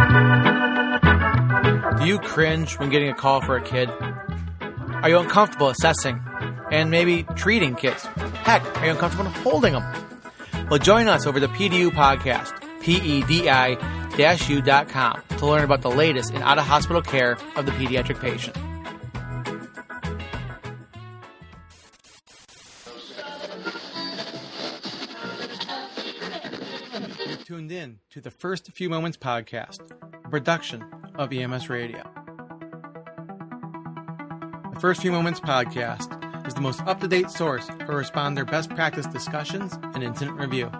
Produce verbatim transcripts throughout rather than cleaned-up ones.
Do you cringe when getting a call for a kid? Are you uncomfortable assessing and maybe treating kids? Heck, are you uncomfortable holding them? Well, join us over the P D U podcast, P E D I U dot com, to learn about the latest in out-of-hospital care of the pediatric patient. You're tuned in to the First Few Moments podcast, a production of E M S Radio. The First Few Moments podcast is the most up-to-date source for responder best practice discussions and incident review.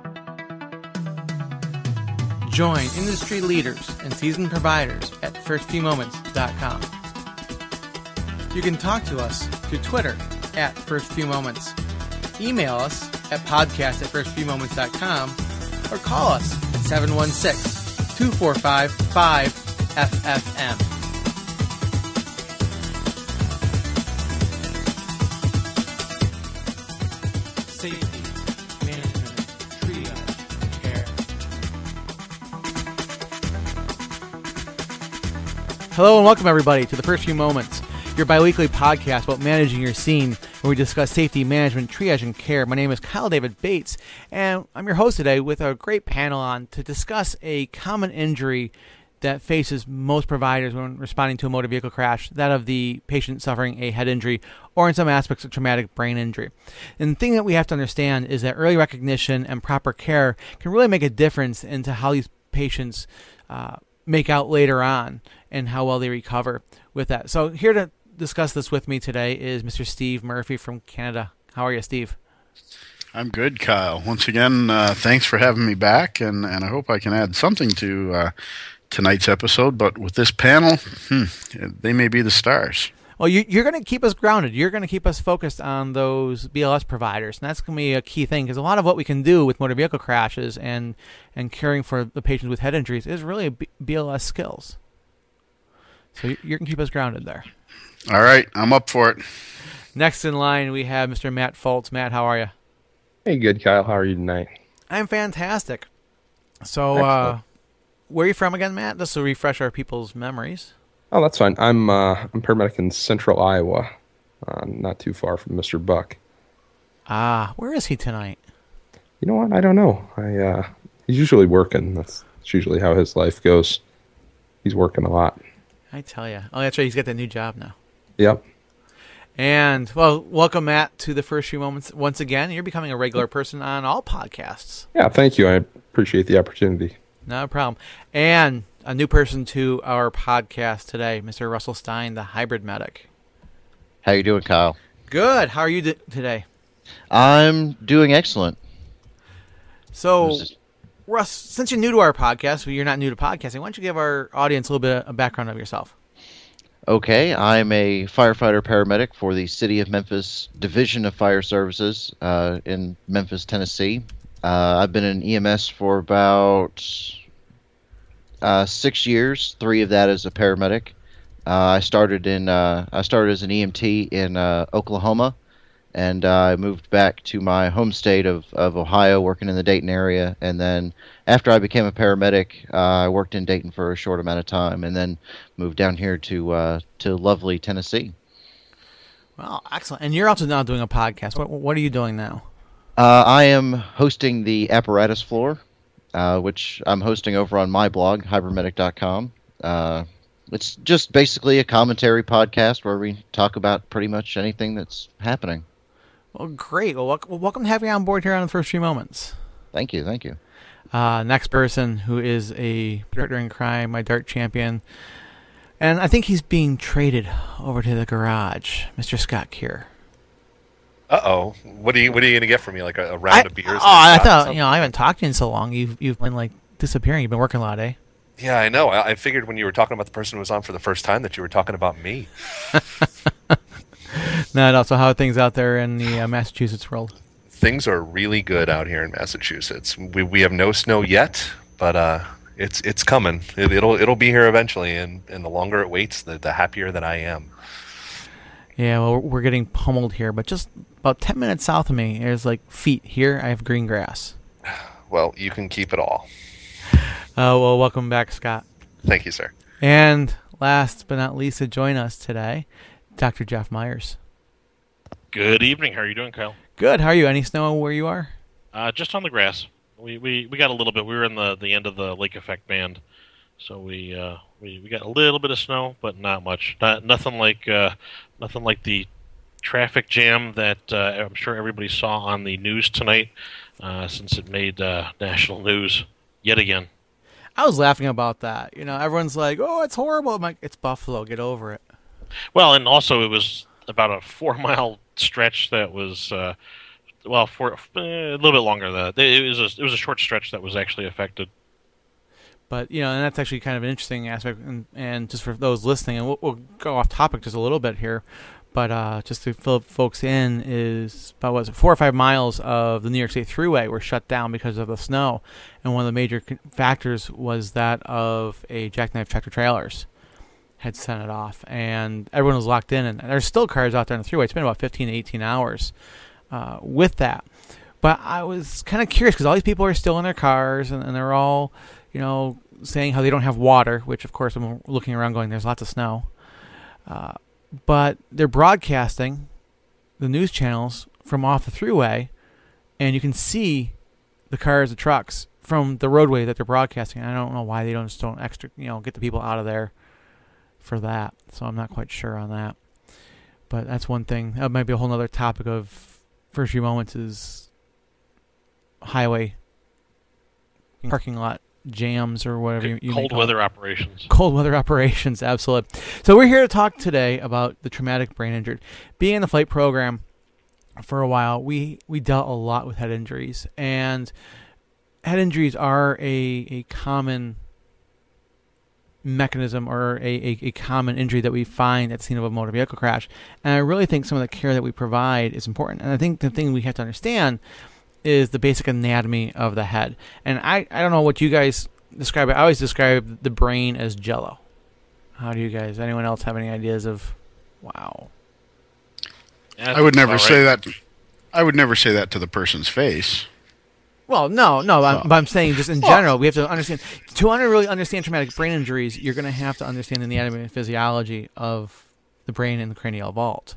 Join industry leaders and seasoned providers at first few moments dot com. You can talk to us through Twitter at First Few Moments, email us at podcast at first few moments dot com, or call us at seven one six, two four five, five F F M. Safety, management, triage, care. Hello and welcome everybody to the First Few Moments, your biweekly podcast about managing your scene, where we discuss safety, management, triage, and care. My name is Kyle David Bates, and I'm your host today with a great panel on to discuss a common injury that faces most providers when responding to a motor vehicle crash, that of the patient suffering a head injury or in some aspects of traumatic brain injury. And the thing that we have to understand is that early recognition and proper care can really make a difference into how these patients uh, make out later on and how well they recover with that. So here to discuss this with me today is Mister Steve Murphy from Canada. How are you, Steve? I'm good, Kyle. Once again, uh, thanks for having me back, and, and I hope I can add something to uh, tonight's episode. But with this panel, hmm, they may be the stars. Well, you, you're going to keep us grounded. You're going to keep us focused on those B L S providers, and that's going to be a key thing, because a lot of what we can do with motor vehicle crashes and, and caring for the patients with head injuries is really B L S skills. So you're going to keep us grounded there. All right, I'm up for it. Next in line, we have Mister Matt Foltz. Matt, how are you? Hey, good, Kyle. How are you tonight? I'm fantastic. So, uh, where are you from again, Matt? Just to refresh our people's memories. Oh, that's fine. I'm uh, I'm paramedic in Central Iowa, uh, not too far from Mister Buck. Ah, where is he tonight? You know what? I don't know. I uh, he's usually working. That's, that's usually how his life goes. He's working a lot. I tell you. Oh, that's right. He's got that new job now. Yep. And, well, welcome, Matt, to the First Few Moments once again. You're becoming a regular person on all podcasts. Yeah, thank you. I appreciate the opportunity. No problem. And a new person to our podcast today, Mister Russell Stein, the hybrid medic. How you doing, Kyle? Good. How are you d- today? I'm doing excellent. So, Russ, since you're new to our podcast, well, you're not new to podcasting, why don't you give our audience a little bit of background of yourself? Okay, I'm a firefighter paramedic for the City of Memphis Division of Fire Services uh, in Memphis, Tennessee. Uh, I've been in E M S for about uh, six years. Three of that as a paramedic. Uh, I started in uh, I started as an E M T in uh, Oklahoma, and uh, I moved back to my home state of, of Ohio, working in the Dayton area. And then after I became a paramedic, uh, I worked in Dayton for a short amount of time, and then moved down here to uh, to lovely Tennessee. Well, excellent. And you're also now doing a podcast. What What are you doing now? Uh, I am hosting the Apparatus Floor, uh, which I'm hosting over on my blog, hybrid medic dot com. Uh, it's just basically a commentary podcast where we talk about pretty much anything that's happening. Well, great. Well, welcome, welcome to have you on board here on the First Few Moments. Thank you, thank you. Uh, next person, who is a partner in crime, my dart champion, and I think he's being traded over to the garage, Mister Scott Keir. Uh-oh. What are you What are you going to get from me? Like a, a round I, of beers? Oh, I thought, you know, I haven't talked to you in so long. You've You've been, like, disappearing. You've been working a lot, eh? Yeah, I know. I, I figured when you were talking about the person who was on for the first time that you were talking about me. No, no. So how are things out there in the uh, Massachusetts world? Things are really good out here in Massachusetts. We we have no snow yet, but uh, it's it's coming. It, it'll it'll be here eventually, and, and the longer it waits, the, the happier that I am. Yeah, well, we're getting pummeled here, but just about ten minutes south of me, there's like feet. Here, I have green grass. Well, you can keep it all. Uh, well, welcome back, Scott. Thank you, sir. And last but not least to join us today, Doctor Jeff Myers. Good evening. How are you doing, Kyle? Good. How are you? Any snow where you are? Uh, just on the grass. We, we we got a little bit. We were in the, the end of the lake effect band, so we uh, we we got a little bit of snow, but not much. Not nothing like uh, nothing like the traffic jam that uh, I'm sure everybody saw on the news tonight, uh, since it made uh, national news yet again. I was laughing about that. You know, everyone's like, "Oh, it's horrible." I'm like, "It's Buffalo. Get over it." Well, and also it was about a four mile stretch that was. Uh, Well, for uh, a little bit longer than that. It was a, it was a short stretch that was actually affected. But, you know, and that's actually kind of an interesting aspect. And, and just for those listening, and we'll, we'll go off topic just a little bit here, but uh, just to fill folks in, is about, what was it, four or five miles of the New York State Thruway were shut down because of the snow. And one of the major factors was that of a jackknife tractor trailers had sent it off. And everyone was locked in. And there's still cars out there on the Thruway. It's been about fifteen to eighteen hours. Uh, with that. But I was kind of curious because all these people are still in their cars and, and they're all, you know, saying how they don't have water, which of course I'm looking around going, there's lots of snow. Uh, but they're broadcasting the news channels from off the Thruway, and you can see the cars, the trucks from the roadway that they're broadcasting. And I don't know why they don't just don't extra, you know, get the people out of there for that. So I'm not quite sure on that. But that's one thing. That might be a whole other topic of First Few Moments is highway parking lot jams or whatever you, you cold weather operations. Cold weather operations, absolutely. So we're here to talk today about the traumatic brain injury. Being in the flight program for a while, we, we dealt a lot with head injuries, and head injuries are a, a common mechanism or a, a, a common injury that we find at the scene of a motor vehicle crash. And I really think some of the care that we provide is important. And I think the thing we have to understand is the basic anatomy of the head. And I, I don't know what you guys describe it. I always describe the brain as jello. How do you guys, anyone else have any ideas of, wow. Yeah, I would never right. say that. I would never say that to the person's face. Well, no, no, I'm, Oh. but I'm saying just in general, we have to understand, to under, really understand traumatic brain injuries, you're going to have to understand the anatomy and physiology of the brain and the cranial vault.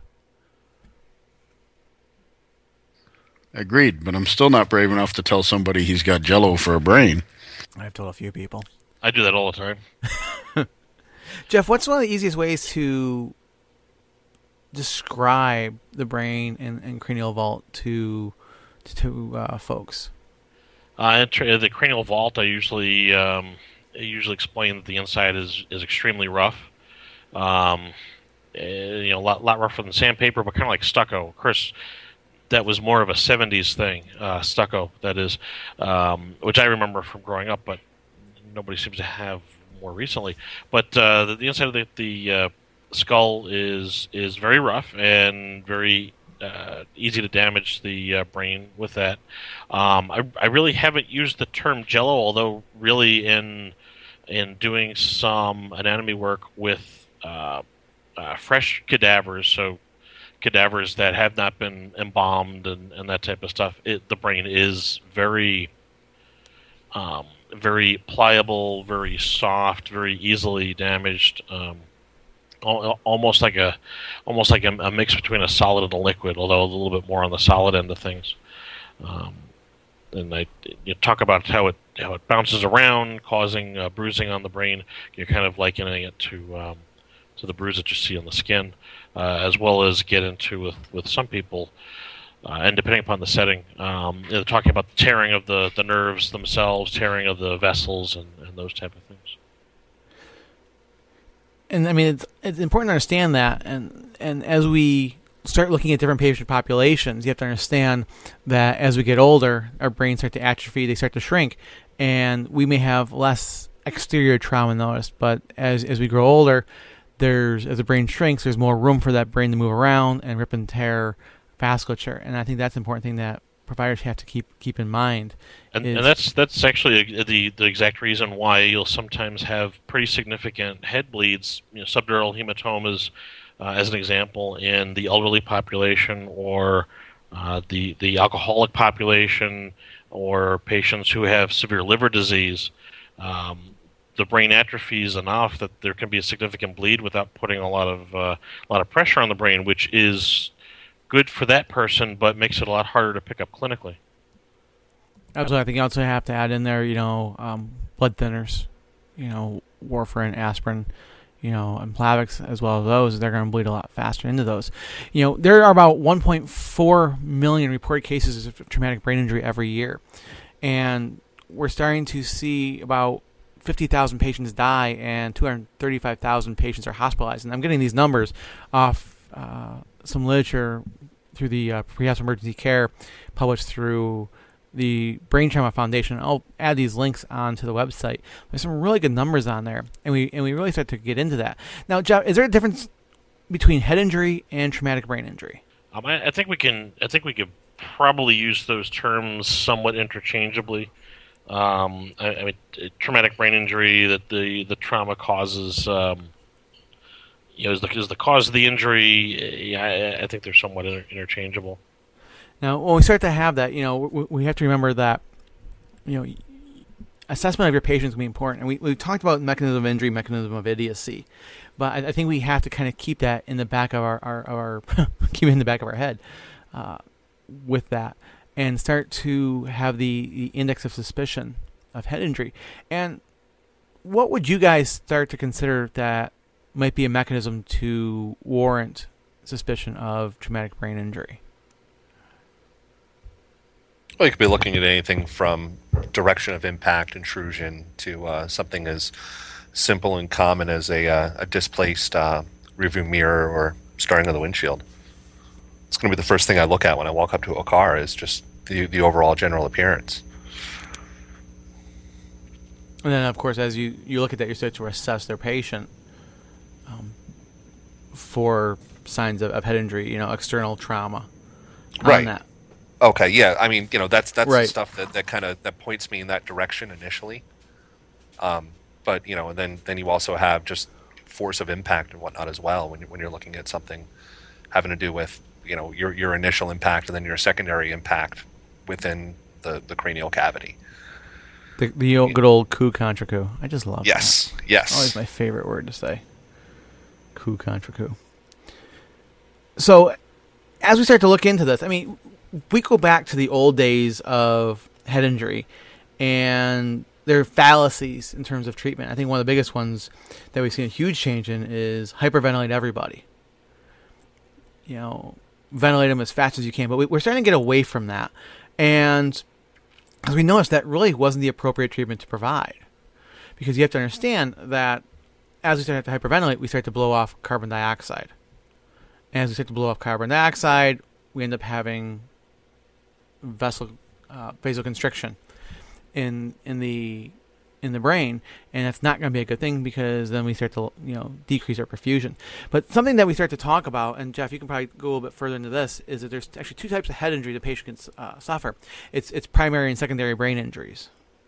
Agreed, but I'm still not brave enough to tell somebody he's got jello for a brain. I've told a few people. I do that all the time. Jeff, what's one of the easiest ways to describe the brain and, and cranial vault to to uh, folks? Uh, in the cranial vault, I usually um, I usually explain that the inside is, is extremely rough. Um, eh, you know, a lot, lot rougher than sandpaper, but kind of like stucco. Of course, that was more of a seventies thing, uh, stucco, that is, um, which I remember from growing up, but nobody seems to have more recently. But uh, the, the inside of the, the uh, skull is is very rough and very uh, easy to damage the uh, brain with that. Um, I, I really haven't used the term jello, although really in in doing some anatomy work with uh, uh, fresh cadavers, so cadavers that have not been embalmed and, and that type of stuff, it, the brain is very um, very pliable, very soft, very easily damaged. Um, almost like a almost like a, a mix between a solid and a liquid, although a little bit more on the solid end of things. Um, and I, you talk about how it how it bounces around, causing uh, bruising on the brain. You're kind of likening it to um, to the bruise that you see on the skin, uh, as well as get into with, with some people, uh, and depending upon the setting, um, they're talking about the tearing of the, the nerves themselves, tearing of the vessels, and, and those type of things. And I mean, it's it's important to understand that, and and as we start looking at different patient populations, you have to understand that as we get older, our brains start to atrophy, they start to shrink, and we may have less exterior trauma noticed. But as as we grow older, there's as the brain shrinks, there's more room for that brain to move around and rip and tear vasculature, and I think that's an important thing that providers have to keep keep in mind. And, is, and that's that's actually the the exact reason why you'll sometimes have pretty significant head bleeds, you know, subdural hematomas, uh, as an example, in the elderly population or uh, the the alcoholic population or patients who have severe liver disease. Um, the brain atrophies enough that there can be a significant bleed without putting a lot of uh, a lot of pressure on the brain, which is good for that person, but makes it a lot harder to pick up clinically. Absolutely. I think you also have to add in there, you know, um, blood thinners, you know, warfarin, aspirin, you know, and Plavix as well as those. They're going to bleed a lot faster into those. You know, there are about one point four million reported cases of traumatic brain injury every year. And we're starting to see about fifty thousand patients die and two hundred thirty-five thousand patients are hospitalized. And I'm getting these numbers off uh, some literature through the uh, Pre-Hospital Emergency Care published through the Brain Trauma Foundation. I'll add these links onto the website. There's some really good numbers on there, and we and we really start to get into that. Now, Jeff, is there a difference between head injury and traumatic brain injury? Um, I, I think we can. I think we could probably use those terms somewhat interchangeably. Um, I, I mean, traumatic brain injury that the, the trauma causes, um, you know, is the, is the cause of the injury. Yeah, I, I think they're somewhat inter- interchangeable. Now, when we start to have that, you know, we, we have to remember that, you know, assessment of your patients will be important. And we, we talked about mechanism of injury, mechanism of idiocy. But I, I think we have to kind of keep that in the back of our, our, our keep it in the back of our head uh, with that. And start to have the, the index of suspicion of head injury. And what would you guys start to consider that might be a mechanism to warrant suspicion of traumatic brain injury? Well, you could be looking at anything from direction of impact, intrusion, to uh, something as simple and common as a, uh, a displaced uh, rearview mirror or scarring on the windshield. It's going to be the first thing I look at when I walk up to a car is just the the overall general appearance. And then, of course, as you, you look at that, you start to assess their patient um, for signs of, of head injury, you know, external trauma. Right. On that. Okay, yeah. I mean, you know, that's that's Right. the stuff that, that kind of that points me in that direction initially. Um, but you know, and then then you also have just force of impact and whatnot as well when you, when you're looking at something having to do with, you know, your your initial impact and then your secondary impact within the, the cranial cavity. The, the old, good old coup contra coup. I just love Yes, that. yes. Always my favorite word to say. Coup contra coup. So, as we start to look into this, I mean, we go back to the old days of head injury, and there are fallacies in terms of treatment. I think one of the biggest ones that we've seen a huge change in is hyperventilate everybody. You know, ventilate them as fast as you can. But we, we're starting to get away from that. And as we noticed, that really wasn't the appropriate treatment to provide. Because you have to understand that as we start to hyperventilate, we start to blow off carbon dioxide. And as we start to blow off carbon dioxide, we end up having vessel uh, vasoconstriction in in the in the brain, and that's not going to be a good thing because then we start to, you know, decrease our perfusion. But something that we start to talk about, and Jeff, you can probably go a little bit further into this, is that there's actually two types of head injury the patient can uh, suffer. It's it's primary and secondary brain injuries.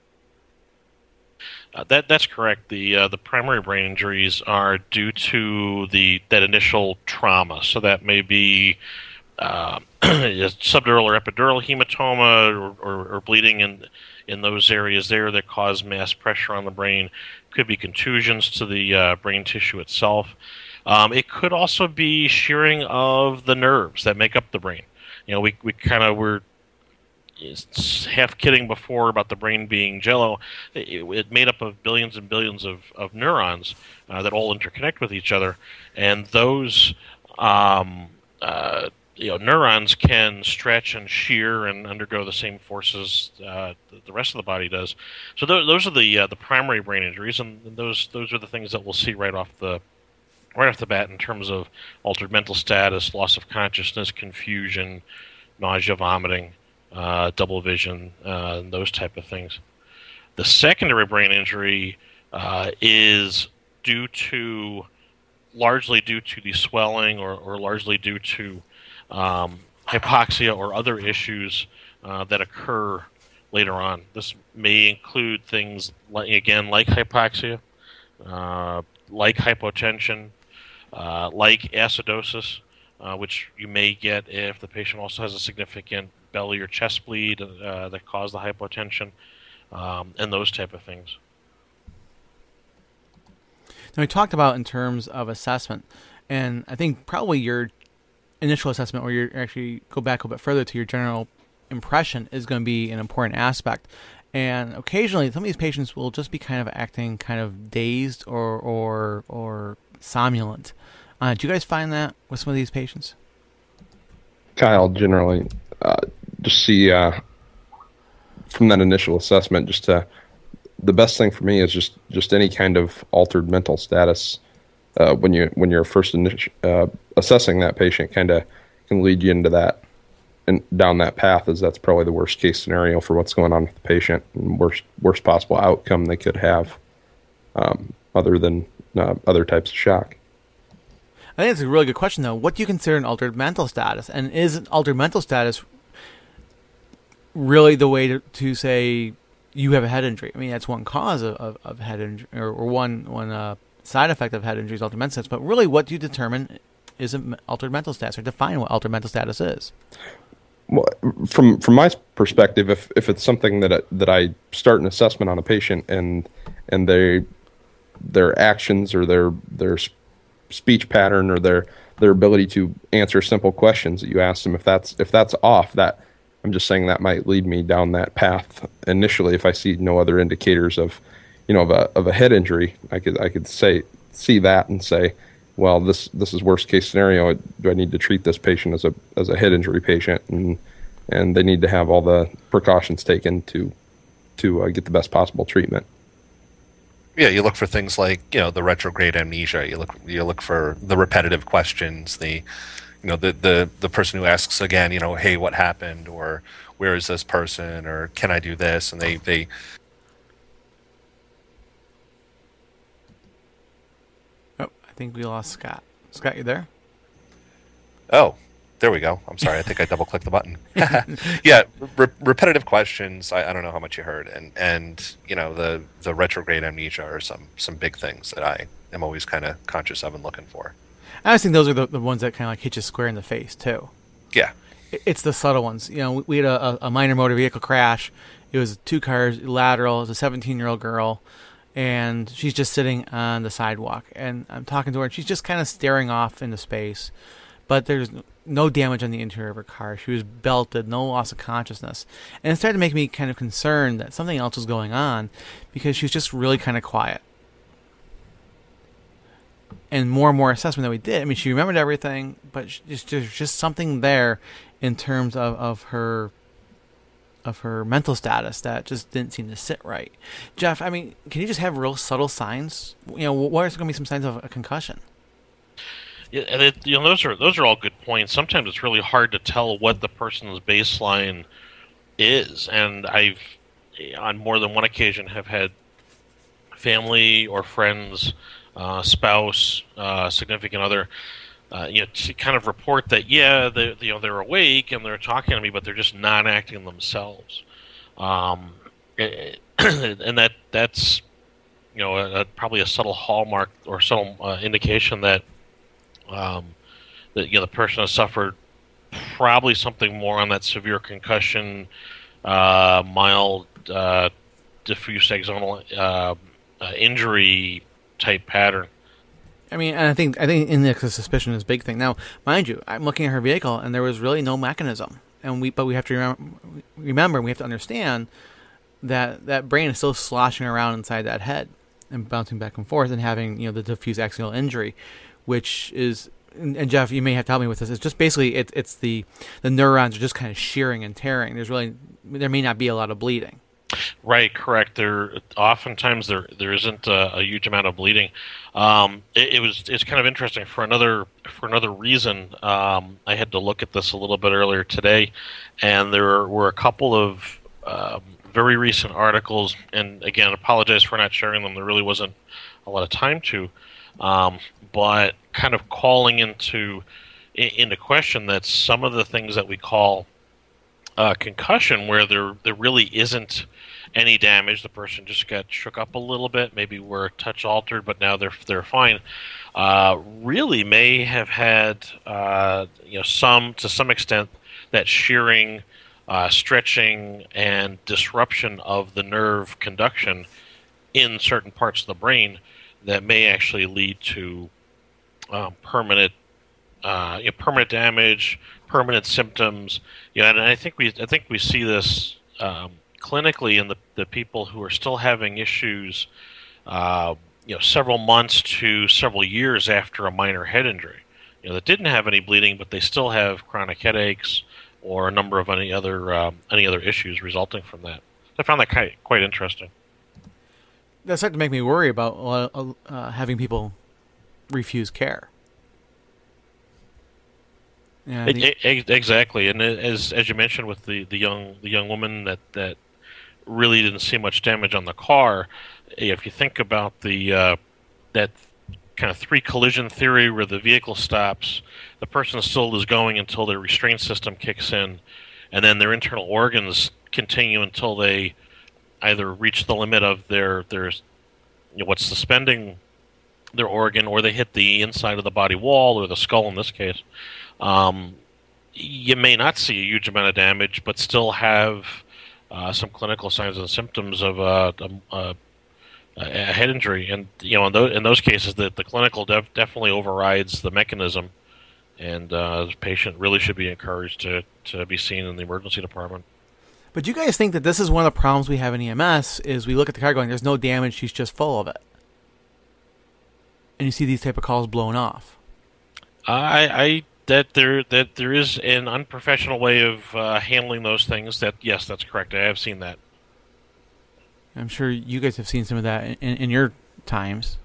Uh, that that's correct. The uh, the primary brain injuries are due to the that initial trauma. So that may be uh, subdural or epidural hematoma, or, or, or bleeding in in those areas there that cause mass pressure on the brain. Could be contusions to the uh, brain tissue itself. Um, it could also be shearing of the nerves that make up the brain. You know, we we kind of were half kidding before about the brain being jello. It, it made up of billions and billions of, of neurons uh, that all interconnect with each other, and those um, uh, you know neurons can stretch and shear and undergo the same forces uh, that the rest of the body does. So th- those are the uh, the primary brain injuries, and those those are the things that we'll see right off the right off the bat in terms of altered mental status, loss of consciousness, confusion, nausea, vomiting. Uh, double vision, uh, and those type of things. The secondary brain injury uh, is due to, largely due to the swelling or, or largely due to um, hypoxia or other issues uh, that occur later on. This may include things, like, again, like hypoxia, uh, like hypotension, uh, like acidosis, uh, which you may get if the patient also has a significant belly or chest bleed uh, that cause the hypotension, um, and those type of things. Now, we talked about in terms of assessment, and I think probably your initial assessment, or you actually go back a bit further to your general impression, is going to be an important aspect. And occasionally, some of these patients will just be kind of acting kind of dazed or or or somnolent. Uh, do you guys find that with some of these patients? Kyle, generally, uh, just see uh, from that initial assessment, just to, the best thing for me is just, just any kind of altered mental status uh, when you when you're first initi- uh, assessing that patient, kind of can lead you into that and down that path, as that's probably the worst case scenario for what's going on with the patient and worst worst possible outcome they could have, um, other than uh, other types of shock. I think it's a really good question, though. What do you consider an altered mental status? And is an altered mental status really the way to, to say you have a head injury? I mean, that's one cause of, of, of head injury, or, or one one uh, side effect of head injury is altered mental status. But really, what do you determine is an altered mental status, or define what altered mental status is? Well, from from my perspective, if if it's something that I, that I start an assessment on a patient and and they their actions or their their speech pattern or their their ability to answer simple questions that you ask them, if that's if that's off, that I'm just saying that might lead me down that path initially. If I see no other indicators of, you know, of a of a head injury, I could I could say see that and say, well, this this is worst case scenario. Do I need to treat this patient as a as a head injury patient, and and they need to have all the precautions taken to to uh, get the best possible treatment. Yeah, you look for things like, you know, the retrograde amnesia. You look you look for the repetitive questions, the you know, the, the, the person who asks again, you know, hey, what happened, or where is this person, or can I do this? And they, they Oh, I think we lost Scott. Scott, you there? Oh, there we go. I'm sorry. I think I double clicked the button. Yeah, re- repetitive questions. I, I don't know how much you heard, and and you know the the retrograde amnesia are some some big things that I am always kind of conscious of and looking for. I always think those are the, the ones that kind of like hit you square in the face too. Yeah, It- It's the subtle ones. You know, we- we had a, a minor motor vehicle crash. It was two cars lateral. It was a seventeen-year-old girl, and she's just sitting on the sidewalk. And I'm talking to her, and she's just kind of staring off into space. But there's no damage on the interior of her car. She was belted, no loss of consciousness. And it started to make me kind of concerned that something else was going on, because she was just really kind of quiet. And more and more assessment that we did, I mean, she remembered everything, but she just, there's just something there in terms of, of her of her mental status that just didn't seem to sit right. Jeff, I mean, can you just have real subtle signs? You know, what are going to be some signs of a concussion? Yeah, and it, you know, those are those are all good points. Sometimes it's really hard to tell what the person's baseline is, and I've on more than one occasion have had family or friends, uh, spouse, uh, significant other, uh, you know, to kind of report that yeah, they you know they're awake and they're talking to me, but they're just not acting themselves, um, and that that's you know a, a, probably a subtle hallmark or subtle uh, indication that. Um, that you know the person has suffered probably something more on that severe concussion, uh, mild uh, diffuse axonal uh, uh, injury type pattern. I mean, and I think I think index of suspicion is a big thing. Now, mind you, I'm looking at her vehicle, and there was really no mechanism. And we, but we have to remember, remember, we have to understand that that brain is still sloshing around inside that head and bouncing back and forth and having, you know, the diffuse axial injury, which is, and Jeff, you may have to help me with this. It's just basically it, it's the the neurons are just kind of shearing and tearing. There's really there may not be a lot of bleeding. Right, correct. There oftentimes there there isn't a, a huge amount of bleeding. Um, it, it was it's kind of interesting for another for another reason. Um, I had to look at this a little bit earlier today, and there were a couple of um, very recent articles. And again, apologize for not sharing them. There really wasn't a lot of time to. Um, but kind of calling into into question that some of the things that we call uh, concussion, where there there really isn't any damage, the person just got shook up a little bit, maybe were touch altered, but now they're they're fine. Uh, really, may have had uh, you know some to some extent that shearing, uh, stretching, and disruption of the nerve conduction in certain parts of the brain that may actually lead to um, permanent uh, you know, permanent damage, permanent symptoms. You know, and I think we I think we see this um, clinically in the, the people who are still having issues, uh, you know, several months to several years after a minor head injury. You know, that didn't have any bleeding, but they still have chronic headaches or a number of any other um, any other issues resulting from that. I found that quite quite interesting. That started to make me worry about uh, uh, having people refuse care. Yeah, the... e- e- exactly, and as as you mentioned with the, the young the young woman that, that really didn't see much damage on the car. If you think about the uh, that kind of three collision theory where the vehicle stops, the person still is going until their restraint system kicks in, and then their internal organs continue until they either reach the limit of their their you know, what's suspending their organ, or they hit the inside of the body wall or the skull in this case. Um, you may not see a huge amount of damage, but still have uh, some clinical signs and symptoms of uh, a, a head injury. And you know, in those, in those cases, the, the clinical def- definitely overrides the mechanism, and uh, the patient really should be encouraged to, to be seen in the emergency department. But you guys think that this is one of the problems we have in E M S, is we look at the car going, there's no damage, she's just full of it. And you see these type of calls blown off. I, I that there that there is an unprofessional way of uh, handling those things. That yes, that's correct. I have seen that. I'm sure you guys have seen some of that in, in your times.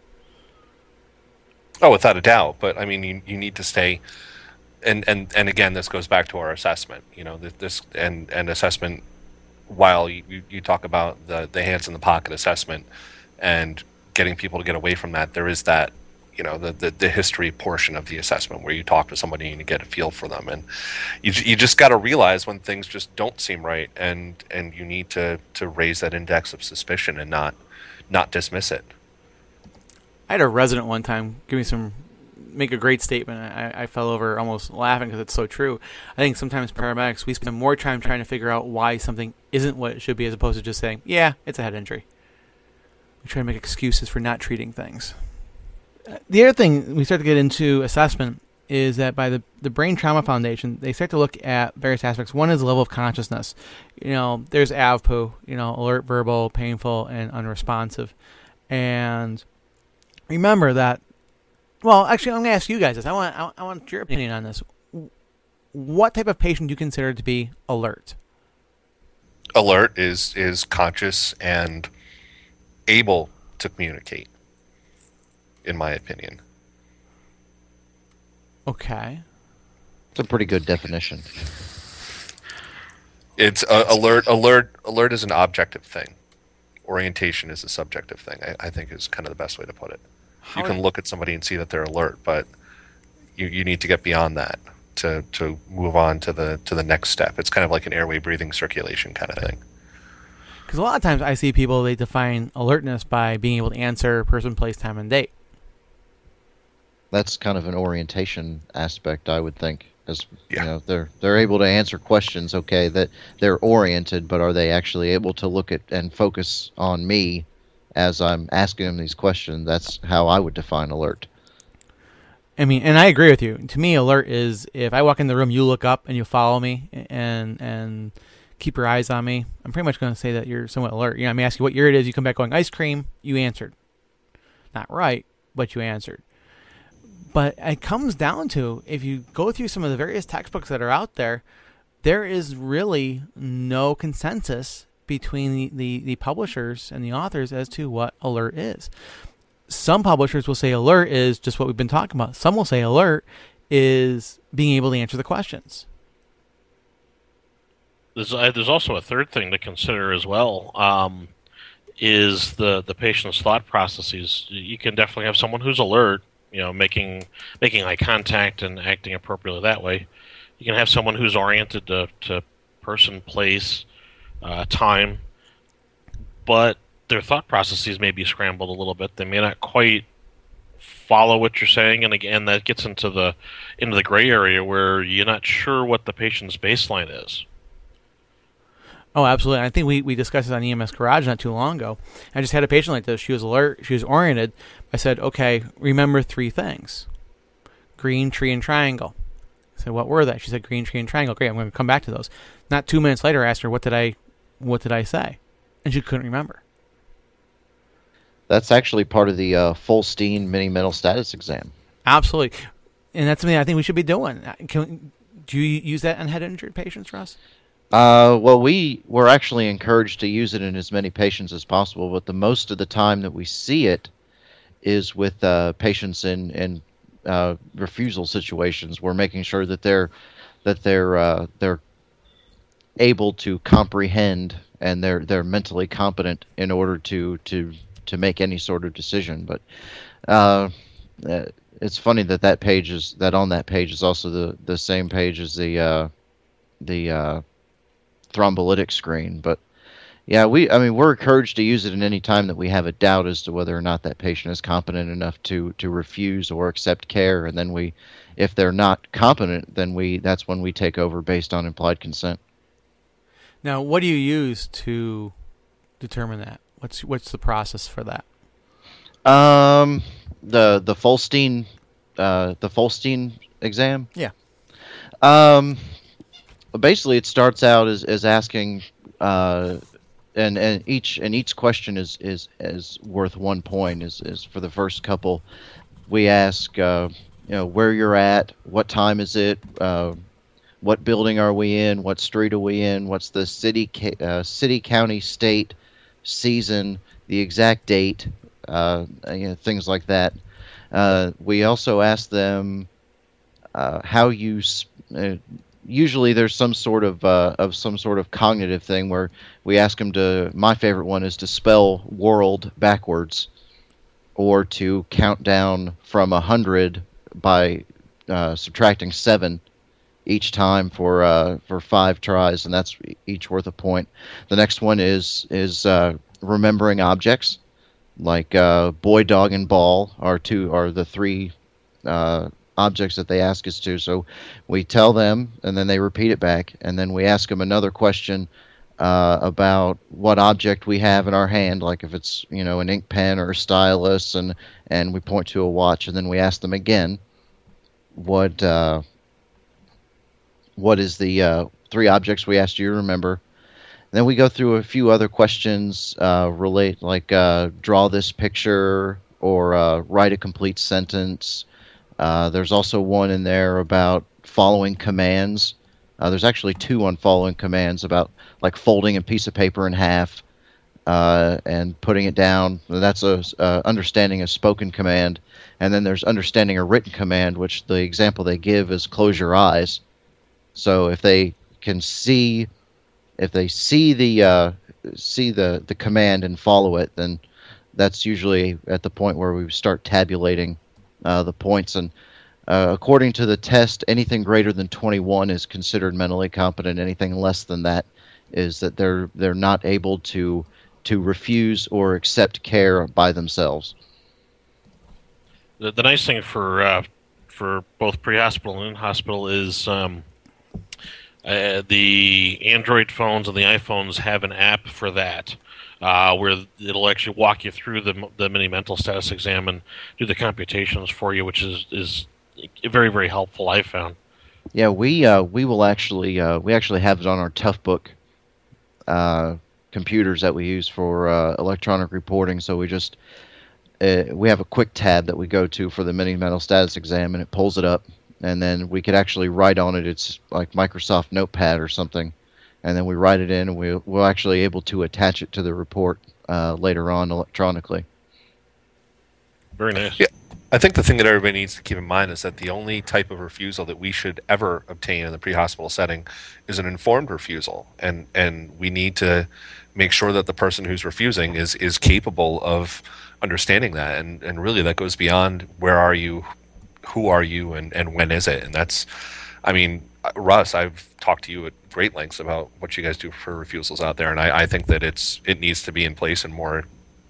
Oh, without a doubt. But I mean, you you need to stay, and and, and again, this goes back to our assessment. You know, this and and assessment. While you, you talk about the the hands in the pocket assessment and getting people to get away from that, there is that, you know, the, the, the history portion of the assessment where you talk to somebody and you get a feel for them, and you you just got to realize when things just don't seem right, and and you need to to raise that index of suspicion and not not dismiss it. I had a resident one time give me some make a great statement. I, I fell over almost laughing because it's so true. I think sometimes paramedics, we spend more time trying to figure out why something isn't what it should be, as opposed to just saying, yeah, it's a head injury. We try to make excuses for not treating things. The other thing we start to get into assessment is that by the, the Brain Trauma Foundation, they start to look at various aspects. One is the level of consciousness. You know, there's A V P U, you know, alert, verbal, painful, and unresponsive. And remember that, well, actually, I'm going to ask you guys this. I want, I, I want your opinion on this. What type of patient do you consider to be alert? Alert is is conscious and able to communicate, in my opinion. Okay. It's a pretty good definition. It's uh, alert. Alert. Alert is an objective thing. Orientation is a subjective thing. I, I think is kind of the best way to put it. How you can look at somebody and see that they're alert, but you, you need to get beyond that to, to move on to the to the next step. It's kind of like an airway, breathing, circulation kind of thing. Because a lot of times I see people, they define alertness by being able to answer person, place, time, and date. That's kind of an orientation aspect, I would think. As Yeah. you know, they're they're able to answer questions. Okay, that they're oriented, but are they actually able to look at and focus on me as I'm asking them these questions? That's how I would define alert. I mean, and I agree with you. To me, alert is if I walk in the room, you look up and you follow me and and keep your eyes on me. I'm pretty much going to say that you're somewhat alert. You know, I may ask you what year it is. You come back going, ice cream. You answered. Not right, but you answered. But it comes down to, if you go through some of the various textbooks that are out there, there is really no consensus between the, the, the publishers and the authors as to what alert is. Some publishers will say alert is just what we've been talking about. Some will say alert is being able to answer the questions. There's uh, there's also a third thing to consider as well, um, is the, the patient's thought processes. You can definitely have someone who's alert, you know, making making eye contact and acting appropriately that way. You can have someone who's oriented to, to person, place, uh, time, but their thought processes may be scrambled a little bit. They may not quite follow what you're saying, and again, that gets into the into the gray area where you're not sure what the patient's baseline is. Oh, absolutely. I think we, we discussed this on E M S Garage not too long ago. I just had a patient like this. She was alert. She was oriented. I said, okay, remember three things. Green, tree, and triangle. I said, what were they? She said, green, tree, and triangle. Great, I'm going to come back to those. Not two minutes later, I asked her, what did I, what did I say? And she couldn't remember. That's actually part of the uh, Folstein mini mental status exam. Absolutely. And that's something I think we should be doing. Can, do you use that on head injured patients, Russ? Uh, well, we were actually encouraged to use it in as many patients as possible, but the most of the time that we see it is with uh, patients in, in uh, refusal situations. We're making sure that they're that they're uh, they're able to comprehend and they're they're mentally competent in order to to to make any sort of decision. But uh, it's funny that that page is that on that page is also the the same page as the uh, the uh, thrombolytic screen. But yeah, we I mean we're encouraged to use it in any time that we have a doubt as to whether or not that patient is competent enough to to refuse or accept care, and then we, if they're not competent, then we that's when we take over based on implied consent. Now, what do you use to determine that? What's what's the process for that? Um, the the Folstein, uh, the Folstein exam. Yeah. Um, basically, it starts out as as asking, uh, and and each and each question is is is worth one point. Is is for the first couple, we ask, uh, you know, where you're at, what time is it, uh, what building are we in, what street are we in, what's the city, uh, city, county, state, season, the exact date, uh, you know, things like that. Uh, we also ask them uh, how you. Uh, usually, there's some sort of uh, of some sort of cognitive thing where we ask them to. My favorite one is to spell world backwards, or to count down from a hundred by uh, subtracting seven each time for uh, for five tries, and that's each worth a point. The next one is is uh, remembering objects, like uh, boy, dog, and ball are two are the three uh, objects that they ask us to. So we tell them, and then they repeat it back, and then we ask them another question uh, about what object we have in our hand, like if it's you know an ink pen or a stylus, and and we point to a watch, and then we ask them again what. Uh, What is the uh, three objects we asked you to remember? Then we go through a few other questions, uh, relate like uh, draw this picture or uh, write a complete sentence. Uh, there's also one in there about following commands. Uh, there's actually two on following commands about like folding a piece of paper in half uh, and putting it down. That's a uh, understanding a spoken command. And then there's understanding a written command, which the example they give is close your eyes. So if they can see, if they see the uh, see the, the command and follow it, then that's usually at the point where we start tabulating uh, the points. And uh, according to the test, anything greater than twenty-one is considered mentally competent. Anything less than that is that they're they're not able to to refuse or accept care by themselves. The, the nice thing for uh, for both pre-hospital and in-hospital is. Um, Uh, the Android phones and the iPhones have an app for that, uh, where it'll actually walk you through the the mini mental status exam and do the computations for you, which is is very very helpful. I found. Yeah, we uh, we will actually uh, we actually have it on our Toughbook uh, computers that we use for uh, electronic reporting. So we just uh, we have a quick tab that we go to for the mini mental status exam, and it pulls it up. And then we could actually write on it. It's like Microsoft Notepad or something. And then we write it in, and we, we're actually able to attach it to the report uh, later on electronically. Very nice. Yeah, I think the thing that everybody needs to keep in mind is that the only type of refusal that we should ever obtain in the pre-hospital setting is an informed refusal. And, and we need to make sure that the person who's refusing is, is capable of understanding that. And, and really that goes beyond where are you, who are you, and, and when is it? And that's, I mean, Russ, I've talked to you at great lengths about what you guys do for refusals out there, and I, I think that it's it needs to be in place in more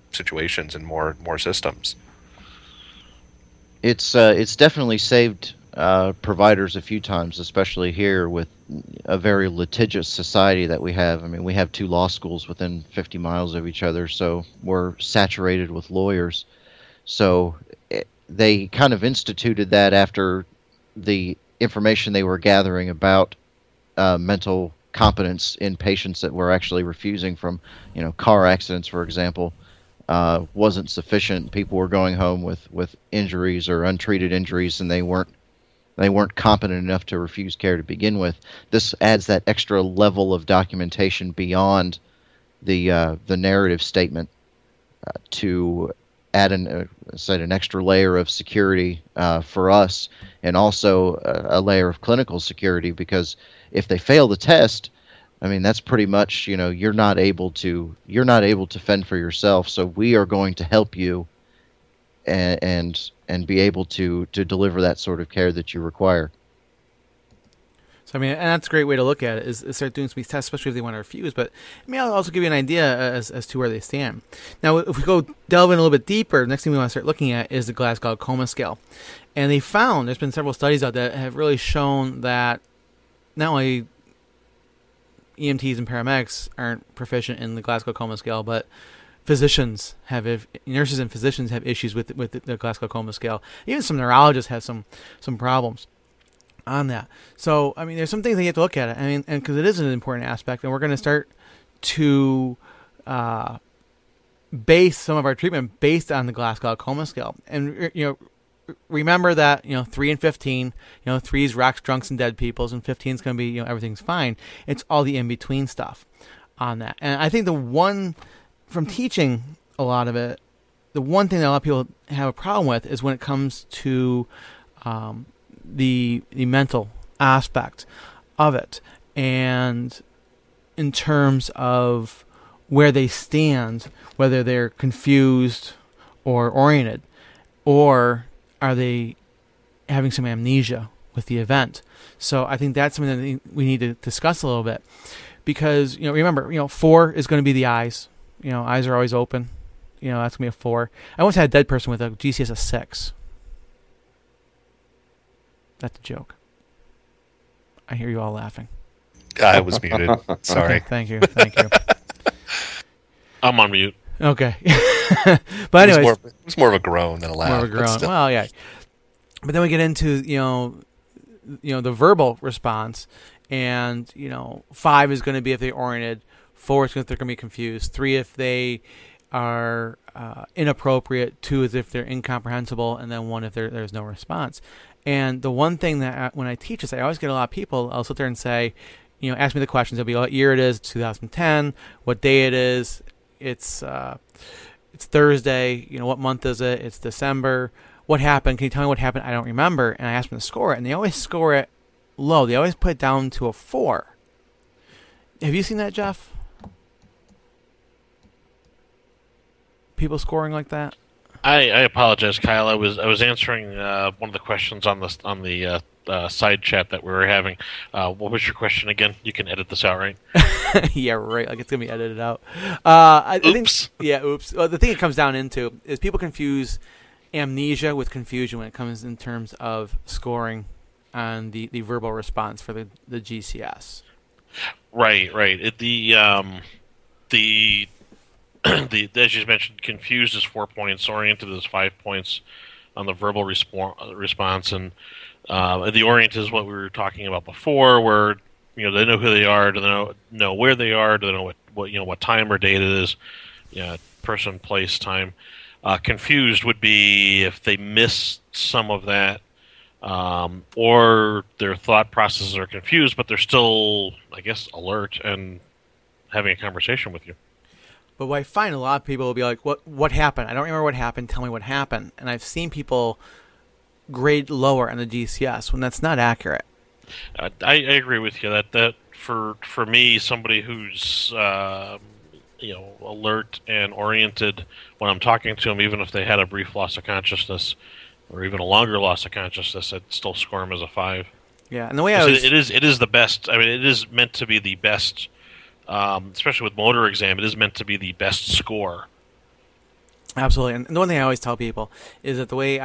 situations and more more systems. It's uh, it's definitely saved uh, providers a few times, especially here with a very litigious society that we have. I mean, we have two law schools within fifty miles of each other, so we're saturated with lawyers. So it, they kind of instituted that after the information they were gathering about uh, mental competence in patients that were actually refusing from, you know, car accidents, for example, uh, wasn't sufficient. People were going home with, with injuries or untreated injuries, and they weren't they weren't competent enough to refuse care to begin with. This adds that extra level of documentation beyond the uh, the narrative statement uh, to add an uh, said an extra layer of security uh, for us, and also a, a layer of clinical security, because if they fail the test, I mean, that's pretty much, you know, you're not able to you're not able to fend for yourself. So we are going to help you and and, and be able to, to deliver that sort of care that you require. So, I mean, and that's a great way to look at it, is, is start doing some of these tests, especially if they want to refuse. But I mean, I'll also give you an idea as, as to where they stand. Now, if we go delve in a little bit deeper, the next thing we want to start looking at is the Glasgow Coma Scale. And they found, there's been several studies out there that have really shown that not only E M Ts and paramedics aren't proficient in the Glasgow Coma Scale, but physicians have, if, nurses and physicians have issues with with the Glasgow Coma Scale. Even some neurologists have some some problems on that. So, I mean, there's some things that you have to look at it. I mean, and because it is an important aspect, and we're going to start to uh, base some of our treatment based on the Glasgow Coma Scale. And, you know, remember that, you know, three and fifteen, you know, three is rocks, drunks, and dead peoples, and fifteen is going to be, you know, everything's fine. It's all the in-between stuff on that. And I think the one, from teaching a lot of it, the one thing that a lot of people have a problem with is when it comes to um, the the mental aspect of it, and in terms of where they stand, whether they're confused or oriented, or are they having some amnesia with the event. So I think that's something that we need to discuss a little bit, because, you know, remember, you know, four is going to be the eyes. You know, eyes are always open. You know, that's going to be a four. I once had a dead person with a G C S of six. That's a joke. I hear you all laughing. I was muted. Sorry. Okay, thank you. Thank you. I'm on mute. Okay. But anyways, it was, more, it was more of a groan than a laugh. more of a groan. Well, yeah. But then we get into, you know, you know, the verbal response, and, you know, five is going to be if they're oriented, four is if they're going to be confused, three if they are uh, inappropriate, two is if they're incomprehensible, and then one if there, there's no response. And the one thing that I, when I teach this, I always get a lot of people, I'll sit there and say, you know, ask me the questions. It'll be what year it is, two thousand ten, what day it is, it's uh, it's Thursday, you know, what month is it, it's December, what happened, can you tell me what happened, I don't remember, and I ask them to score it, and they always score it low. They always put it down to a four. Have you seen that, Jeff? People scoring like that? I, I apologize, Kyle. I was I was answering uh, one of the questions on the on the uh, uh, side chat that we were having. Uh, what was your question again? You can edit this out, right? Yeah, right. Like, it's gonna be edited out. Uh, I, I Oops. think, yeah, oops. Well, the thing it comes down into is people confuse amnesia with confusion when it comes in terms of scoring on the, the verbal response for the, the G C S. Right, right. It, the um, the the as you mentioned, confused is four points, oriented is five points on the verbal respo- response, and uh, the oriented is what we were talking about before, where, you know, they know who they are, do they know know where they are, do they know what, what you know what time or date it is, yeah, person, place, time. Uh, confused would be if they miss some of that, um, or their thought processes are confused, but they're still, I guess, alert and having a conversation with you. But what I find, a lot of people will be like, what what happened? I don't remember what happened. Tell me what happened. And I've seen people grade lower on the G C S when that's not accurate. Uh, I, I agree with you that that for for me, somebody who's uh, you know alert and oriented when I'm talking to them, even if they had a brief loss of consciousness or even a longer loss of consciousness, I'd still score them as a five. Yeah, and the way I was, it, it is it is the best. I mean, it is meant to be the best. Um, especially with motor exam, it is meant to be the best score. Absolutely. And the one thing I always tell people is that the way I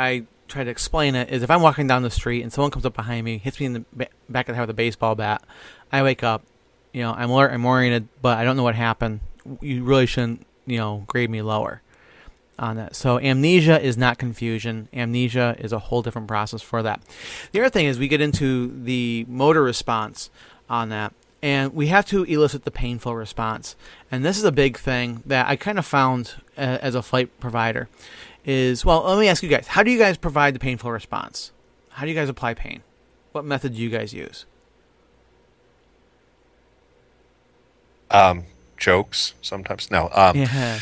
try to explain it is if I'm walking down the street and someone comes up behind me, hits me in the ba- back of the head with a baseball bat, I wake up, you know, I'm alert, I'm oriented, but I don't know what happened. You really shouldn't, you know, grade me lower on that. So amnesia is not confusion. Amnesia is a whole different process for that. The other thing is we get into the motor response on that, and we have to elicit the painful response. And this is a big thing that I kind of found uh, as a flight provider is, well, let me ask you guys, how do you guys provide the painful response? How do you guys apply pain? What method do you guys use? Um, jokes sometimes. No. Um, Yeah.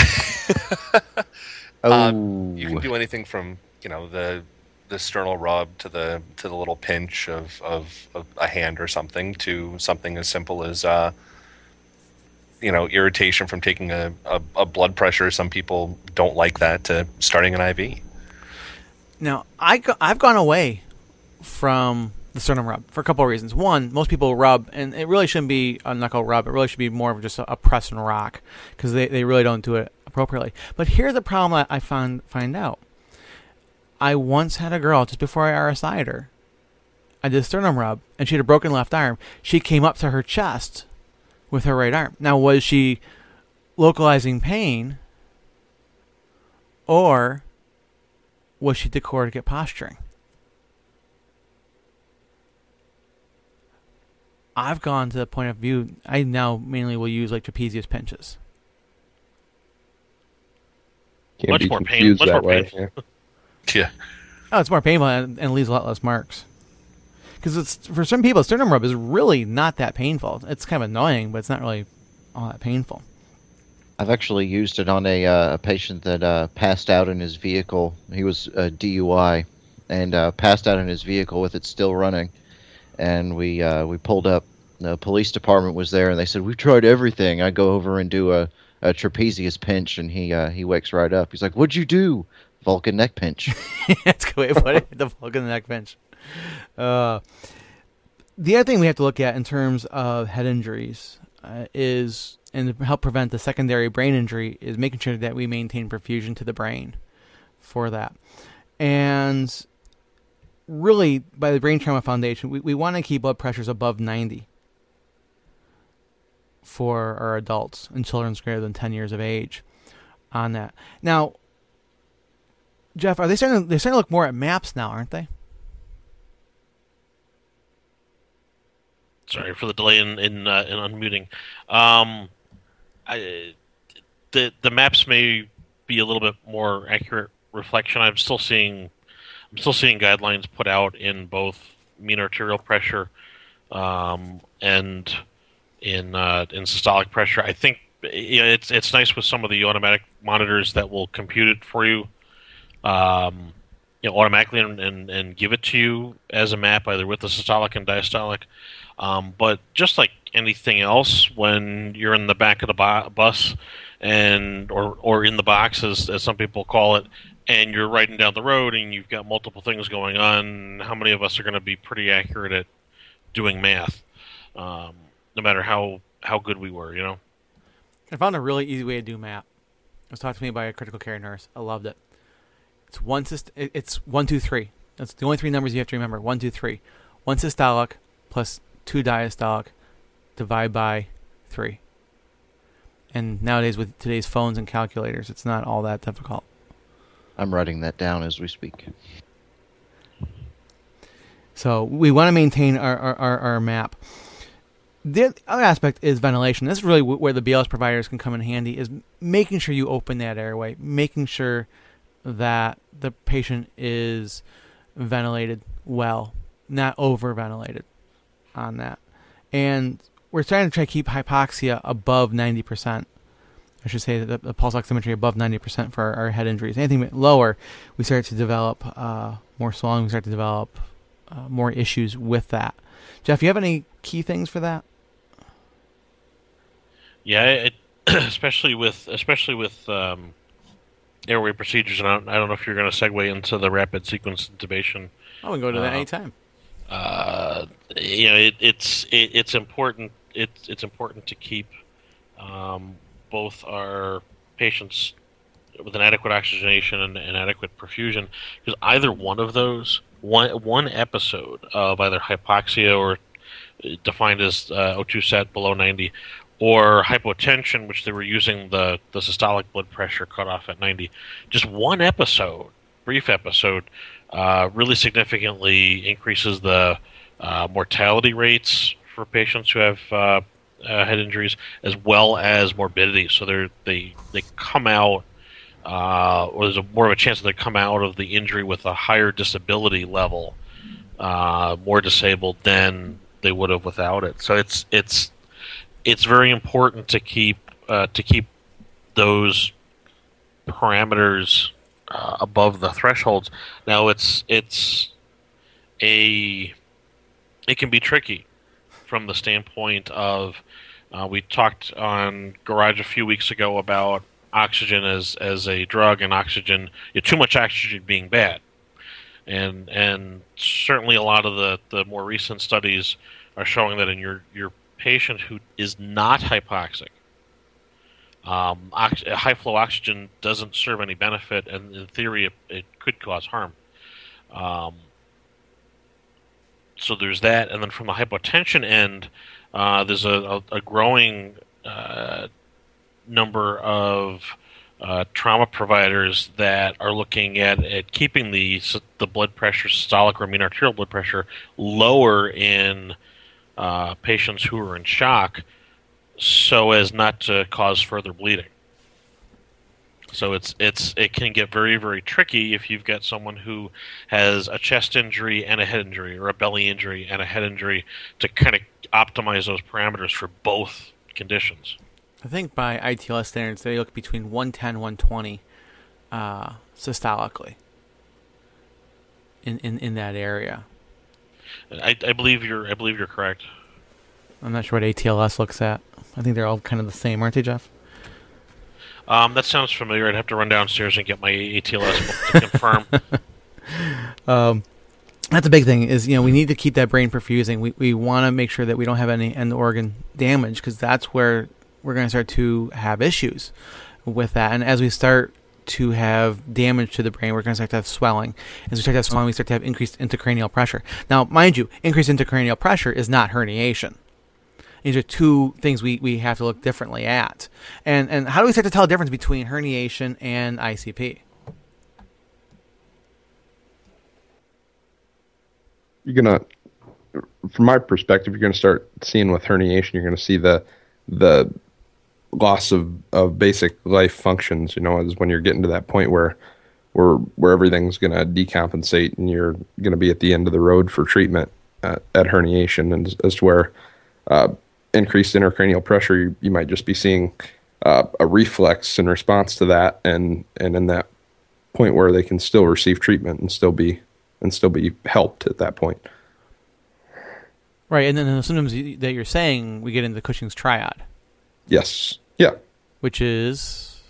Oh, um, you can do anything from, you know, the the sternal rub to the to the little pinch of, of, of a hand or something to something as simple as uh, you know, irritation from taking a, a, a blood pressure. Some people don't like that, to starting an I V. Now, I go, I've gone away from the sternum rub for a couple of reasons. One, most people rub, and it really shouldn't be a knuckle rub. It really should be more of just a, a press and rock because they, they really don't do it appropriately. But here's the problem that I found find out. I once had a girl, just before I R S I'd her, I did a sternum rub, and she had a broken left arm. She came up to her chest with her right arm. Now, was she localizing pain, or was she decorticate posturing? I've gone to the point of view, I now mainly will use like trapezius pinches. Can't Much be more pain- confused much that more way. painful. Yeah. Yeah. Oh, it's more painful and, and leaves a lot less marks. Because it's for some people, sternum rub is really not that painful. It's kind of annoying, but it's not really all that painful. I've actually used it on a, uh, a patient that uh, passed out in his vehicle. He was a D U I and uh, passed out in his vehicle with it still running. And we uh, we pulled up. The police department was there, and they said, "We've tried everything." I go over and do a, a trapezius pinch, and he uh, he wakes right up. He's like, "What'd you do?" Vulcan neck pinch. That's a good way to put it. The Vulcan neck pinch. Uh, the other thing we have to look at in terms of head injuries uh, is, and to help prevent the secondary brain injury, is making sure that we maintain perfusion to the brain for that. And really, by the Brain Trauma Foundation, we, we want to keep blood pressures above ninety for our adults and children greater than ten years of age on that. Now, Jeff, are they starting? To, they're starting to look more at maps now, aren't they? Sorry for the delay in in, uh, in unmuting. Um, I, the the maps may be a little bit more accurate reflection. I'm still seeing I'm still seeing guidelines put out in both mean arterial pressure um, and in uh, in systolic pressure. I think you know, it's it's nice with some of the automatic monitors that will compute it for you. Um, you know, automatically and, and, and give it to you as a map, either with the systolic and diastolic. Um, but just like anything else, when you're in the back of the bo- bus and or or in the box, as, as some people call it, and you're riding down the road and you've got multiple things going on, how many of us are going to be pretty accurate at doing math, um, no matter how, how good we were, you know? I found a really easy way to do map. It was taught to me by a critical care nurse. I loved it. It's one syst- It's one, two, three. That's the only three numbers you have to remember. One, two, three. One systolic plus two diastolic divide by three. And nowadays with today's phones and calculators, it's not all that difficult. I'm writing that down as we speak. So we want to maintain our, our, our, our map. The other aspect is ventilation. This is really where the B L S providers can come in handy, is making sure you open that airway, making sure that the patient is ventilated well, not over-ventilated on that. And we're trying to try to keep hypoxia above ninety percent. I should say that the pulse oximetry above ninety percent for our, our head injuries. Anything lower, we start to develop uh, more swelling, we start to develop uh, more issues with that. Jeff, you have any key things for that? Yeah, it, especially with especially with um, airway procedures, and I don't, I don't know if you're going to segue into the rapid sequence intubation. Oh, we can go to that Uh, anytime. Uh, you know, it, it's it, it's important. It's it's important to keep um, both our patients with an adequate oxygenation and, and adequate perfusion, because either one of those, one one episode of either hypoxia or defined as uh, O two set below ninety, or hypotension, which they were using the, the systolic blood pressure cutoff at ninety, just one episode, brief episode, uh, really significantly increases the uh, mortality rates for patients who have uh, uh, head injuries, as well as morbidity. So they they they come out, uh, or there's a, more of a chance that they come out of the injury with a higher disability level, uh, more disabled than they would have without it. So it's it's it's very important to keep uh, to keep those parameters uh, above the thresholds. Now it's it's a it can be tricky from the standpoint of uh, we talked on Garage a few weeks ago about oxygen as as a drug, and oxygen, you know, too much oxygen being bad. And and certainly a lot of the, the more recent studies are showing that in your, your patient who is not hypoxic, um, ox- high flow oxygen doesn't serve any benefit, and in theory it, it could cause harm. Um, so there's that, and then from the hypotension end, uh, there's a, a, a growing uh, number of Uh, trauma providers that are looking at, at keeping the the blood pressure, systolic or mean arterial blood pressure, lower in uh, patients who are in shock, so as not to cause further bleeding. So it's it's it can get very, very tricky if you've got someone who has a chest injury and a head injury, or a belly injury and a head injury, to kind of optimize those parameters for both conditions. I think by I T L S standards, they look between one ten, one twenty uh, systolically in, in, in that area. I, I believe you're I believe you're correct. I'm not sure what A T L S looks at. I think they're all kind of the same, aren't they, Jeff? Um, that sounds familiar. I'd have to run downstairs and get my A T L S book to confirm. Um, that's a big thing. Is you know we need to keep that brain perfusing. We we want to make sure that we don't have any end organ damage, because that's where we're going to start to have issues with that. And as we start to have damage to the brain, we're going to start to have swelling. As we start to have swelling, we start to have increased intracranial pressure. Now, mind you, increased intracranial pressure is not herniation. These are two things we, we have to look differently at. And and how do we start to tell the difference between herniation and I C P? You're going to, from my perspective, you're going to start seeing with herniation, you're going to see the the loss of, of basic life functions, you know, is when you're getting to that point where where where everything's going to decompensate and you're going to be at the end of the road for treatment at, at herniation, and as to where uh, increased intracranial pressure, you, you might just be seeing uh, a reflex in response to that, and and in that point where they can still receive treatment and still be and still be helped at that point. Right, and then the symptoms that you're saying, we get into Cushing's triad. Yes. Yeah. Which is,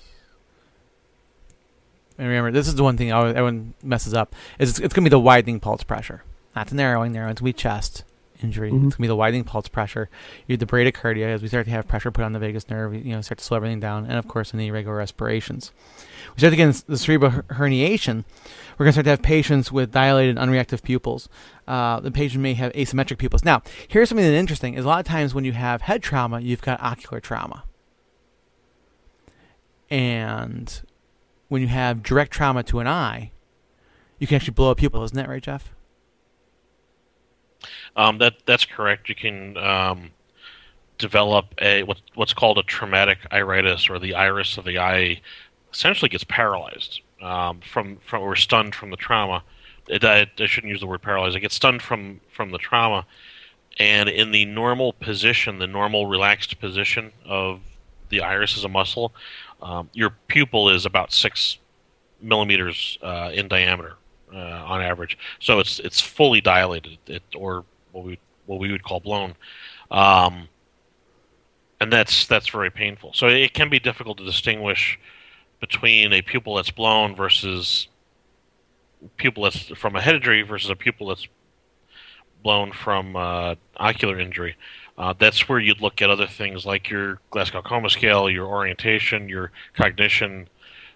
and remember, this is the one thing everyone messes up, is it's, it's going to be the widening pulse pressure. Not the narrowing, narrowing. It's going to be chest injury. Mm-hmm. It's going to be the widening pulse pressure. You have the bradycardia, as we start to have pressure put on the vagus nerve, you know, start to slow everything down, and of course, in the irregular respirations. We start to get the cerebral herniation. We're going to start to have patients with dilated, unreactive pupils. Uh, the patient may have asymmetric pupils. Now, here's something that's interesting: is a lot of times when you have head trauma, you've got ocular trauma, and when you have direct trauma to an eye, you can actually blow a pupil. Isn't that right, Jeff? Um, that that's correct. You can um, develop a what, what's called a traumatic iritis, or the iris of the eye essentially gets paralyzed um, from from or stunned from the trauma. It, I, I shouldn't use the word paralyzed. It gets stunned from from the trauma, and in the normal position, the normal relaxed position of the iris as a muscle, um, your pupil is about six millimeters uh, in diameter uh, on average. So it's it's fully dilated, it, or what we what we would call blown, um, and that's that's very painful. So it can be difficult to distinguish between a pupil that's blown versus pupil that's from a head injury versus a pupil that's blown from uh, ocular injury. Uh, that's where you'd look at other things like your Glasgow Coma Scale, your orientation, your cognition,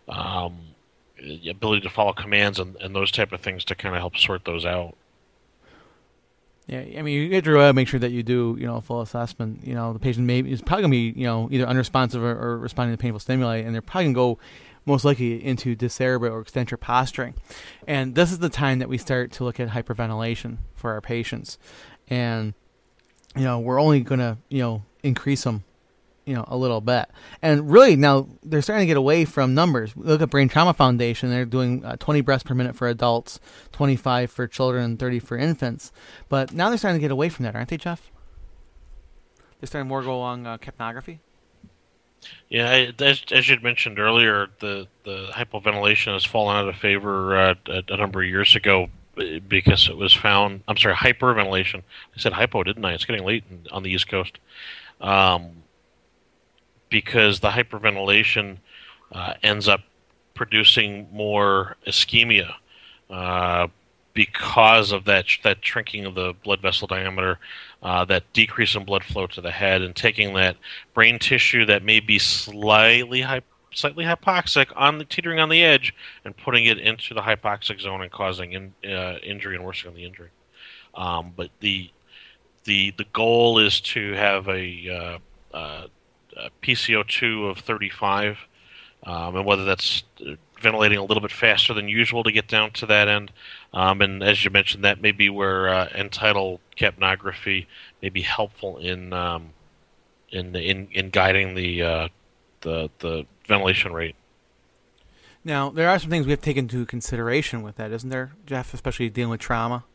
um, the ability to follow commands, and, and those type of things to kind of help sort those out. Yeah, I mean, you get to uh, make sure that you do, you know, a full assessment. You know, the patient may is probably gonna be, you know, either unresponsive or, or responding to painful stimuli, and they're probably gonna go most likely into dyscerebral or extensor posturing. And this is the time that we start to look at hyperventilation for our patients. And you know, we're only gonna, you know, increase them, you know, a little bit. And really now they're starting to get away from numbers. Look at Brain Trauma Foundation. They're doing uh, twenty breaths per minute for adults, twenty-five for children, and thirty for infants. But now they're starting to get away from that, aren't they, Jeff? They're starting more to go along uh, capnography. Yeah, I- as, as you'd mentioned earlier, the, the hypoventilation has fallen out of favor uh, a, a number of years ago uh, because it was found. I'm sorry, hyperventilation. I said hypo, didn't I? It's getting late in, on the East Coast. Um, because the hyperventilation uh, ends up producing more ischemia uh, because of that that shrinking of the blood vessel diameter, uh, that decrease in blood flow to the head, and taking that brain tissue that may be slightly hy- slightly hypoxic on the teetering on the edge, and putting it into the hypoxic zone and causing in, uh, injury and worsening the injury. Um, but the the the goal is to have a uh, uh, Uh, P C O two of thirty-five, um, and whether that's uh, ventilating a little bit faster than usual to get down to that end. Um, and as you mentioned, that may be where uh, end-tidal capnography may be helpful in um, in, in in guiding the uh, the the ventilation rate. Now, there are some things we have to take into consideration with that, isn't there, Jeff, especially dealing with trauma?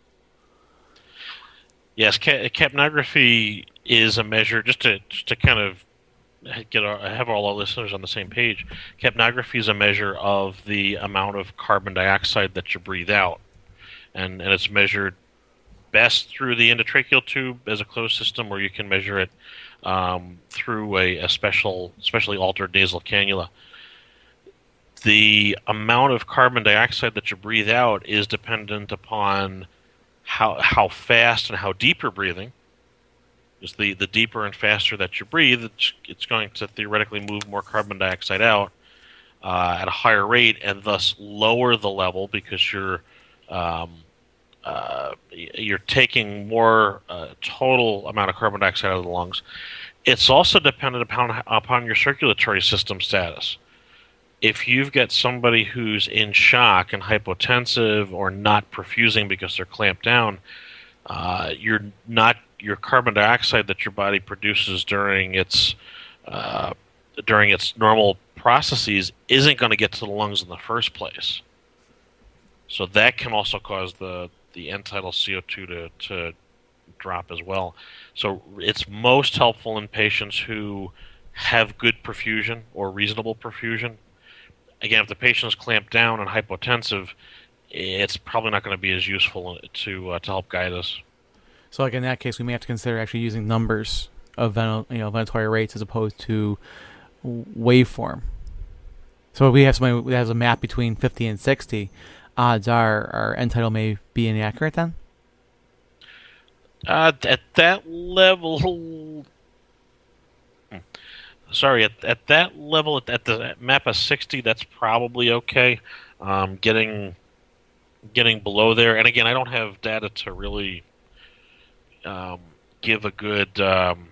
Yes, ca- capnography is a measure, just to just to kind of get our, have all our listeners on the same page. Capnography is a measure of the amount of carbon dioxide that you breathe out, and and it's measured best through the endotracheal tube as a closed system, or you can measure it um, through a, a special, specially altered nasal cannula. The amount of carbon dioxide that you breathe out is dependent upon how how fast and how deep you're breathing. Because the, the deeper and faster that you breathe, it's, it's going to theoretically move more carbon dioxide out uh, at a higher rate, and thus lower the level because you're um, uh, you're taking more uh, total amount of carbon dioxide out of the lungs. It's also dependent upon upon your circulatory system status. If you've got somebody who's in shock and hypotensive or not perfusing because they're clamped down, uh, you're not your carbon dioxide that your body produces during its uh, during its normal processes isn't going to get to the lungs in the first place. So that can also cause the the end-tidal C O two to to drop as well. So it's most helpful in patients who have good perfusion or reasonable perfusion. Again, if the patient is clamped down and hypotensive, it's probably not going to be as useful to uh, to help guide us. So, like in that case, we may have to consider actually using numbers of ventil- you know, ventilatory rates as opposed to waveform. So, if we have somebody that has a map between fifty and sixty, odds are our end-tidal may be inaccurate then? Uh, at that level... Hmm. Sorry, at, at that level, at the map of sixty, that's probably okay. Um, getting getting below there, and again, I don't have data to really... Um, give a good, um,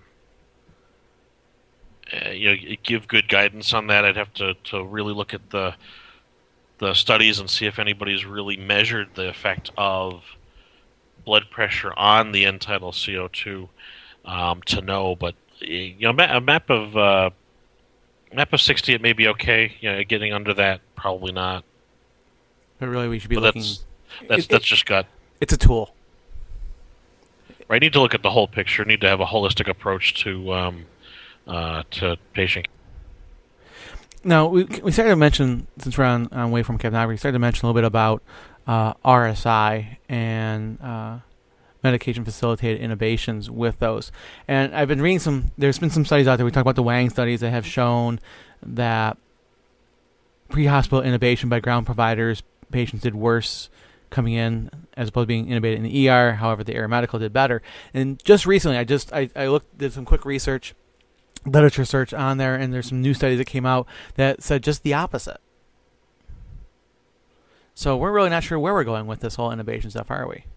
uh, you know, give good guidance on that. I'd have to, to really look at the the studies and see if anybody's really measured the effect of blood pressure on the end-tidal C O two um, to know. But you know, a map of uh, map of sixty, it may be okay. You know, getting under that, probably not. But really, we should be but looking. That's that's, it, that's it, just gut. It's a tool. Right, need to look at the whole picture. Need to have a holistic approach to um, uh, to patient. Now we we started to mention, since we're on, on waveform capnography, we started to mention a little bit about uh, R S I and uh, medication facilitated intubations with those. And I've been reading some. There's been some studies out there. We talk about the Wang studies that have shown that pre-hospital intubation by ground providers, patients did worse coming in as opposed to being intubated in the E R. However, the Air Medical did better. And just recently, I just I, I looked did some quick research, literature search on there, and there's some new studies that came out that said just the opposite. So we're really not sure where we're going with this whole intubation stuff, are we?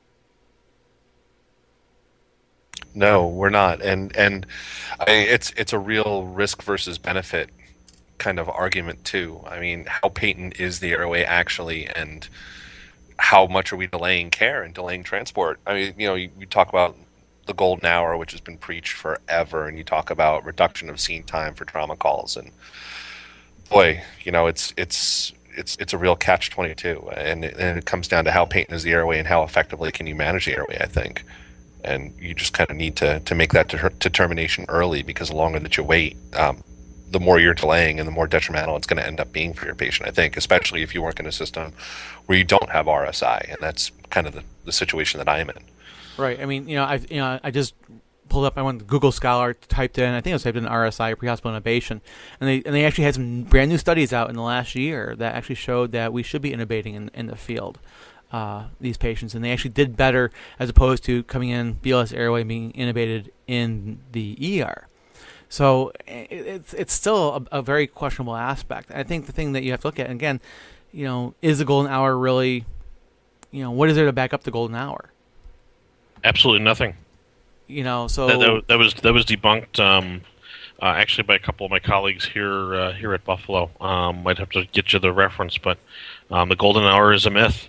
No, we're not, and and I, it's it's a real risk versus benefit kind of argument too. I mean, how patent is the airway actually, and how much are we delaying care and delaying transport? I mean, you know, you, you talk about the golden hour, which has been preached forever, and you talk about reduction of scene time for trauma calls, and boy, you know, it's it's it's it's a real catch twenty-two, and it, and it comes down to how patent is the airway and how effectively can you manage the airway, I think. And you just kind of need to, to make that de- determination early, because the longer that you wait, um, the more you're delaying and the more detrimental it's going to end up being for your patient, I think, especially if you work in a system where you don't have R S I, and that's kind of the, the situation that I'm in. Right. I mean, you know, I you know, I just pulled up, I went to Google Scholar, typed in, I think it was typed in R S I, pre-hospital intubation, and they and they actually had some brand new studies out in the last year that actually showed that we should be intubating in, in the field. Uh, these patients, and they actually did better as opposed to coming in B L S airway and being intubated in the E R. So it, it's it's still a, a very questionable aspect. I think the thing that you have to look at, and again, you know, is the golden hour really, you know, what is there to back up the golden hour? Absolutely nothing. You know, so that, that, that was that was debunked um, uh, actually by a couple of my colleagues here uh, here at Buffalo. Um, might have to get you the reference, but um, the golden hour is a myth.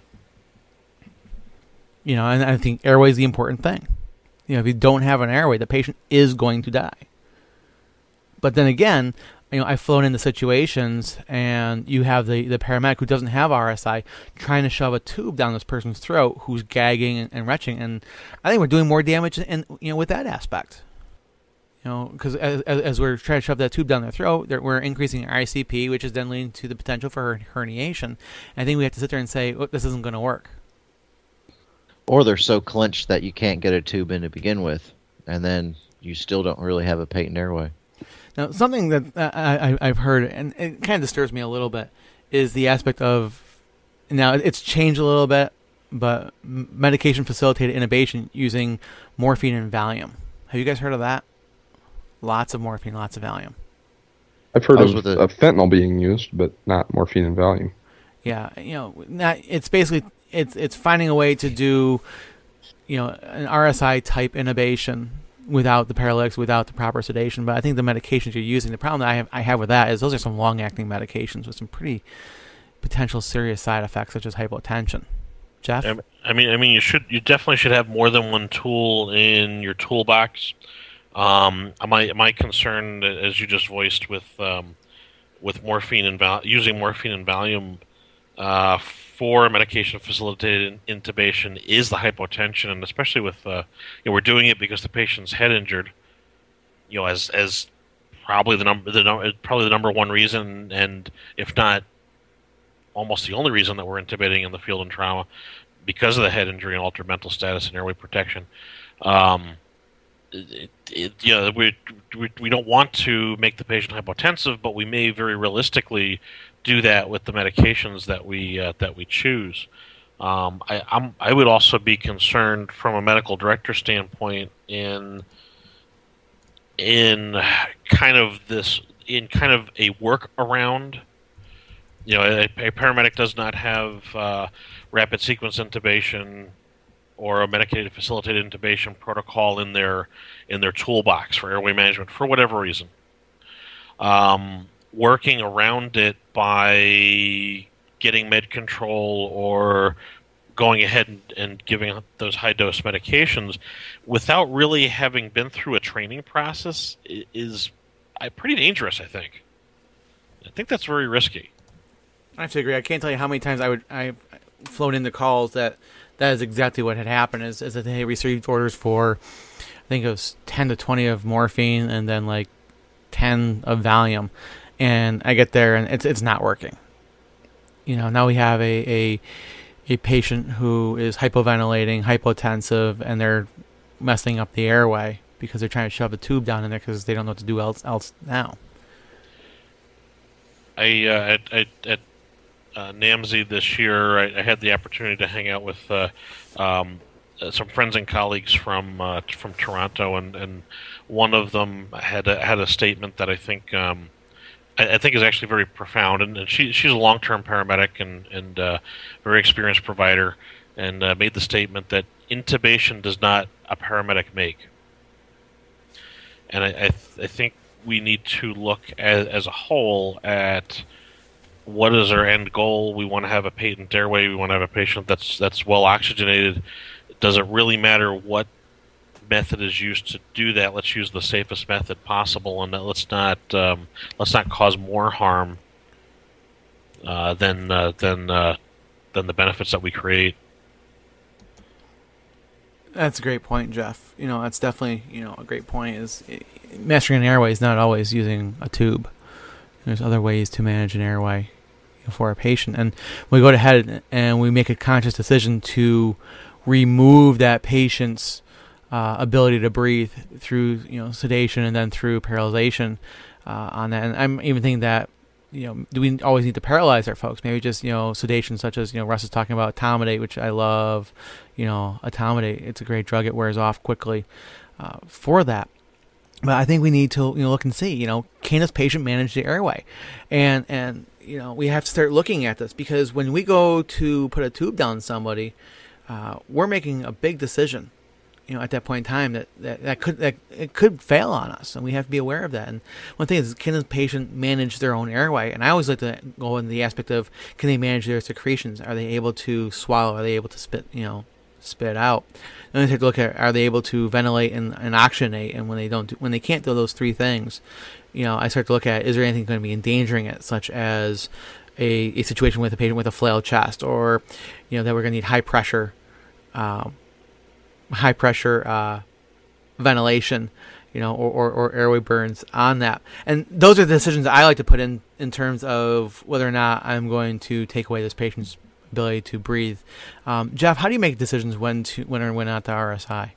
You know, and I think airway is the important thing. You know, if you don't have an airway, the patient is going to die. But then again, you know, I've flown into situations, and you have the, the paramedic who doesn't have R S I trying to shove a tube down this person's throat, who's gagging and, and retching, and I think we're doing more damage, in, you know, with that aspect. You know, because as, as we're trying to shove that tube down their throat, we're increasing our I C P, which is then leading to the potential for herniation. And I think we have to sit there and say, oh, this isn't going to work. Or they're so clenched that you can't get a tube in to begin with, and then you still don't really have a patent airway. Now, something that I, I, I've heard, and it kind of disturbs me a little bit, is the aspect of, now it's changed a little bit, but medication-facilitated intubation using morphine and Valium. Have you guys heard of that? Lots of morphine, lots of Valium. I've heard of, with a- of fentanyl being used, but not morphine and Valium. Yeah, you know, not, it's basically it's it's finding a way to do, you know, an R S I type intubation without the paralytics, without the proper sedation. But I think the medications you're using, the problem that I have I have with that is those are some long acting medications with some pretty potential serious side effects such as hypotension. Jeff? I mean, I mean, you should, you definitely should have more than one tool in your toolbox. Um, my my concern, as you just voiced, with um, with morphine and val- using morphine and Valium uh, for medication facilitated intubation is the hypotension, and especially with uh, you know, we're doing it because the patient's head injured. You know, as as probably the number the no, probably the number one reason, and if not almost the only reason that we're intubating in the field in trauma, because of the head injury and altered mental status and airway protection. Um, it, it, you know, we, we we don't want to make the patient hypotensive, but we may very realistically do that with the medications that we uh, that we choose. Um, I I'm, I would also be concerned from a medical director standpoint in in kind of this in kind of a workaround. You know, a, a paramedic does not have uh, rapid sequence intubation or a medicated facilitated intubation protocol in their in their toolbox for airway management for whatever reason. Um, working around it by getting med control or going ahead and, and giving those high dose medications without really having been through a training process is uh, pretty dangerous. I think. I think that's very risky. I have to agree. I can't tell you how many times I would I've flown into calls that that is exactly what had happened. Is, is that they received orders for, I think it was ten to twenty of morphine and then like ten of Valium, and I get there and it's it's not working. You know, now we have a a, a patient who is hypoventilating, hypotensive, and they're messing up the airway because they're trying to shove a tube down in there because they don't know what to do else else now. I uh, at, at, at uh, NAMSI this year, I, I had the opportunity to hang out with uh, um, uh, some friends and colleagues from uh, from Toronto, and, and one of them had a, had a statement that I think um, I, I think is actually very profound. And, and she she's a long-term paramedic and and uh, very experienced provider, and uh, made the statement that intubation does not a paramedic make. And I I, th- I think we need to look as, as a whole at what is our end goal. We want to have a patent airway. We want to have a patient that's that's well oxygenated. Does it really matter what method is used to do that? Let's use the safest method possible, and let's not um, let's not cause more harm uh, than uh, than uh, than the benefits that we create. That's a great point, Jeff. You know, that's definitely, you know, a great point. Is mastering an airway is not always using a tube. There's other ways to manage an airway for a patient, and we go ahead and we make a conscious decision to remove that patient's uh, ability to breathe through, you know, sedation and then through paralyzation uh, on that. And I'm even thinking that, you know, do we always need to paralyze our folks? Maybe just, you know, sedation, such as, you know, Russ is talking about etomidate, which I love. You know, etomidate, it's a great drug. It wears off quickly uh, for that. But I think we need to, you know, look and see, you know, can this patient manage the airway? And, and you know, we have to start looking at this, because when we go to put a tube down somebody, uh, we're making a big decision. You know, at that point in time, that, that, that could that it could fail on us, and we have to be aware of that. And one thing is, can the patient manage their own airway? And I always like to go in the aspect of, can they manage their secretions? Are they able to swallow? Are they able to spit? You know, spit out? Then we take a look at, are they able to ventilate and, and oxygenate? And when they don't, do, when they can't do those three things, you know, I start to look at, is there anything going to be endangering it, such as a, a situation with a patient with a flailed chest, or, you know, that we're going to need high pressure. Um, high pressure uh, ventilation, you know, or, or, or airway burns on that. And those are the decisions I like to put in in terms of whether or not I'm going to take away this patient's ability to breathe. Um, Jeff, how do you make decisions when to when or when not to R S I?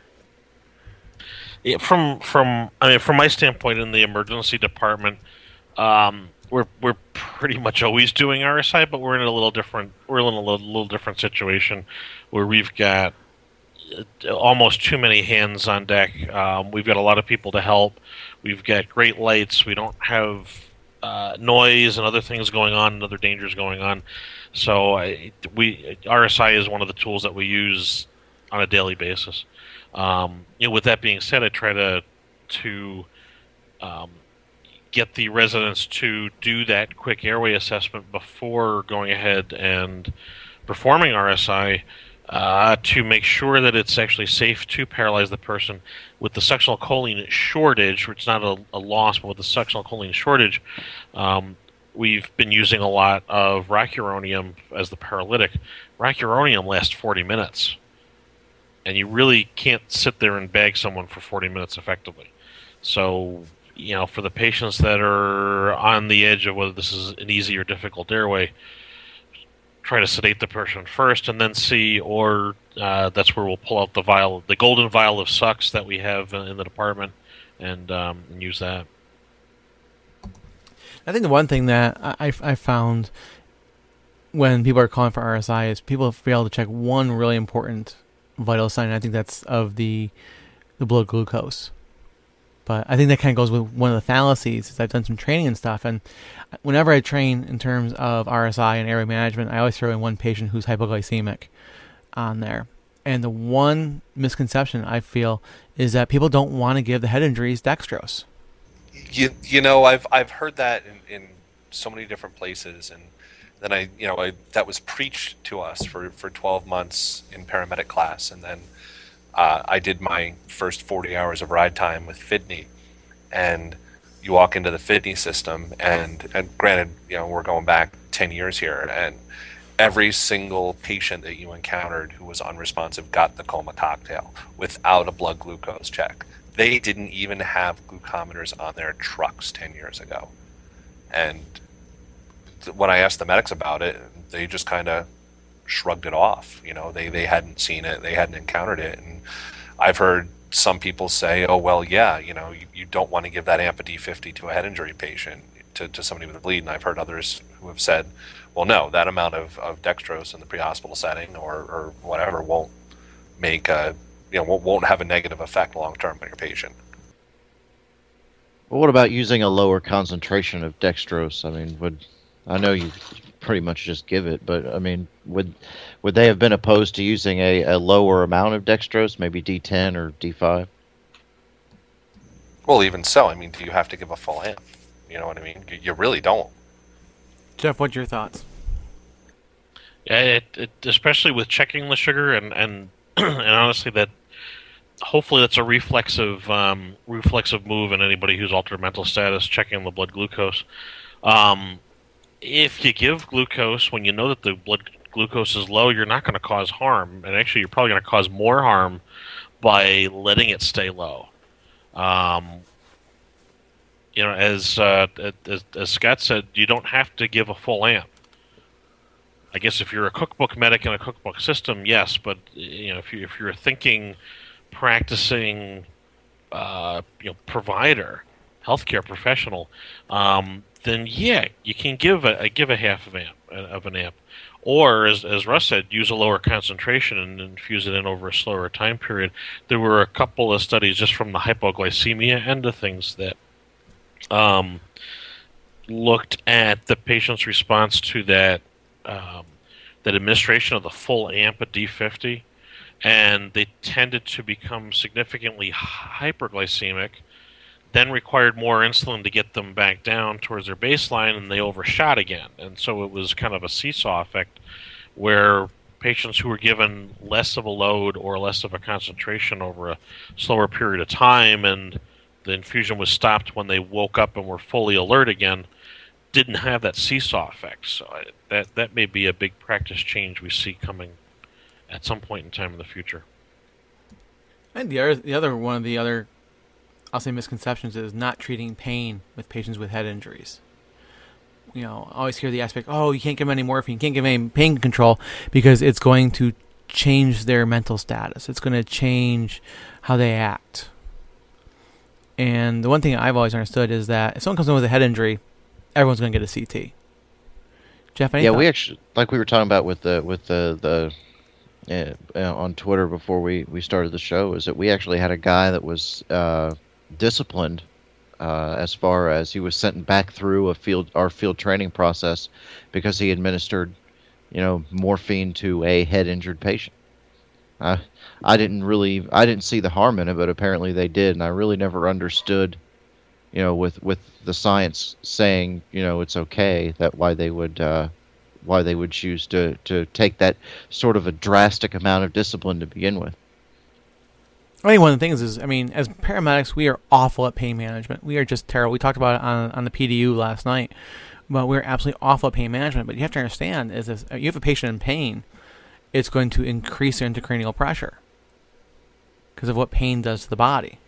Yeah, from from I mean, from my standpoint in the emergency department, um, we're we're pretty much always doing R S I, but we're in a little different we're in a little, little different situation where we've got almost too many hands on deck. Um, we've got a lot of people to help. We've got great lights. We don't have uh, noise and other things going on, and other dangers going on. So I, we R S I is one of the tools that we use on a daily basis. Um, you know, with that being said, I try to to um, get the residents to do that quick airway assessment before going ahead and performing R S I. Uh, to make sure that it's actually safe to paralyze the person. With the succinyl choline shortage, which is not a, a loss, but with the succinyl choline shortage, um, we've been using a lot of rocuronium as the paralytic. Rocuronium lasts forty minutes, and you really can't sit there and bag someone for forty minutes effectively. So, you know, for the patients that are on the edge of whether this is an easy or difficult airway, try to sedate the person first, and then see, or uh, that's where we'll pull out the vial, the golden vial of sucks that we have in the department, and, um, and use that. I think the one thing that I, I found when people are calling for R S I is people fail to check one really important vital sign. And I think that's of the the blood glucose. But I think that kind of goes with one of the fallacies. Is I've done some training and stuff, and whenever I train in terms of R S I and airway management, I always throw in one patient who's hypoglycemic on there. And the one misconception I feel is that people don't want to give the head injuries dextrose. You you know I've I've heard that in, in so many different places, and then I you know I, that was preached to us for, for twelve months in paramedic class, and then uh, I did my first forty hours of ride time with Fidney, and you walk into the Fidney system, and and granted, you know, we're going back ten years here, and every single patient that you encountered who was unresponsive got the coma cocktail without a blood glucose check. They didn't even have glucometers on their trucks ten years ago. And when I asked the medics about it, they just kind of shrugged it off. You know, they, they hadn't seen it, they hadn't encountered it. And I've heard some people say, oh, well, yeah, you know, you, you don't want to give that A M P D fifty to a head injury patient, to, to somebody with a bleed. And I've heard others who have said, well, no, that amount of, of dextrose in the pre-hospital setting or, or whatever won't make a, you know, won't, won't have a negative effect long-term on your patient. Well, what about using a lower concentration of dextrose? I mean, would I know you pretty much just give it, but I mean, would would they have been opposed to using a, a lower amount of dextrose, maybe D ten or D five? Well, even so, I mean, do you have to give a full amp? You know what I mean? You, you really don't. Jeff, what's your thoughts? Yeah, it, it, especially with checking the sugar, and and and honestly, that hopefully that's a reflexive um, reflexive move in anybody who's altered mental status, checking the blood glucose. Um, if you give glucose when you know that the blood glucose is low, you're not going to cause harm, and actually, you're probably going to cause more harm by letting it stay low. Um, you know, as, uh, as as Scott said, you don't have to give a full amp. I guess if you're a cookbook medic in a cookbook system, yes, but you know, if you if you're thinking, practicing, uh, you know, provider, healthcare professional, um, then yeah, you can give a give a half of amp of an amp, or as as Russ said, use a lower concentration and infuse it in over a slower time period. There were a couple of studies just from the hypoglycemia end of things that um, looked at the patient's response to that. Um, that administration of the full amp of D fifty, and they tended to become significantly hyperglycemic, then required more insulin to get them back down towards their baseline, and they overshot again. And so it was kind of a seesaw effect where patients who were given less of a load or less of a concentration over a slower period of time, and the infusion was stopped when they woke up and were fully alert again, didn't have that seesaw effect. So I, that that may be a big practice change we see coming at some point in time in the future. And the other, the other one of the other, I'll say, misconceptions is not treating pain with patients with head injuries. You know, I always hear the aspect, oh, you can't give them any morphine, you can't give them any pain control because it's going to change their mental status. It's going to change how they act. And the one thing I've always understood is that if someone comes in with a head injury, everyone's going to get a C T. Jeff, any Yeah, thoughts? we actually, like we were talking about with the with the the uh, on Twitter before we, we started the show, is that we actually had a guy that was uh, disciplined uh, as far as he was sent back through a field our field training process because he administered, you know, morphine to a head injured patient. I I didn't really I didn't see the harm in it, but apparently they did, and I really never understood. You know, with, with the science saying, you know, it's okay, that why they would uh, why they would choose to, to take that sort of a drastic amount of discipline to begin with. I think one of the things is, I mean, as paramedics, we are awful at pain management. We are just terrible. We talked about it on on the P D U last night, but we're absolutely awful at pain management. But you have to understand, is this, you have a patient in pain, it's going to increase their intracranial pressure because of what pain does to the body.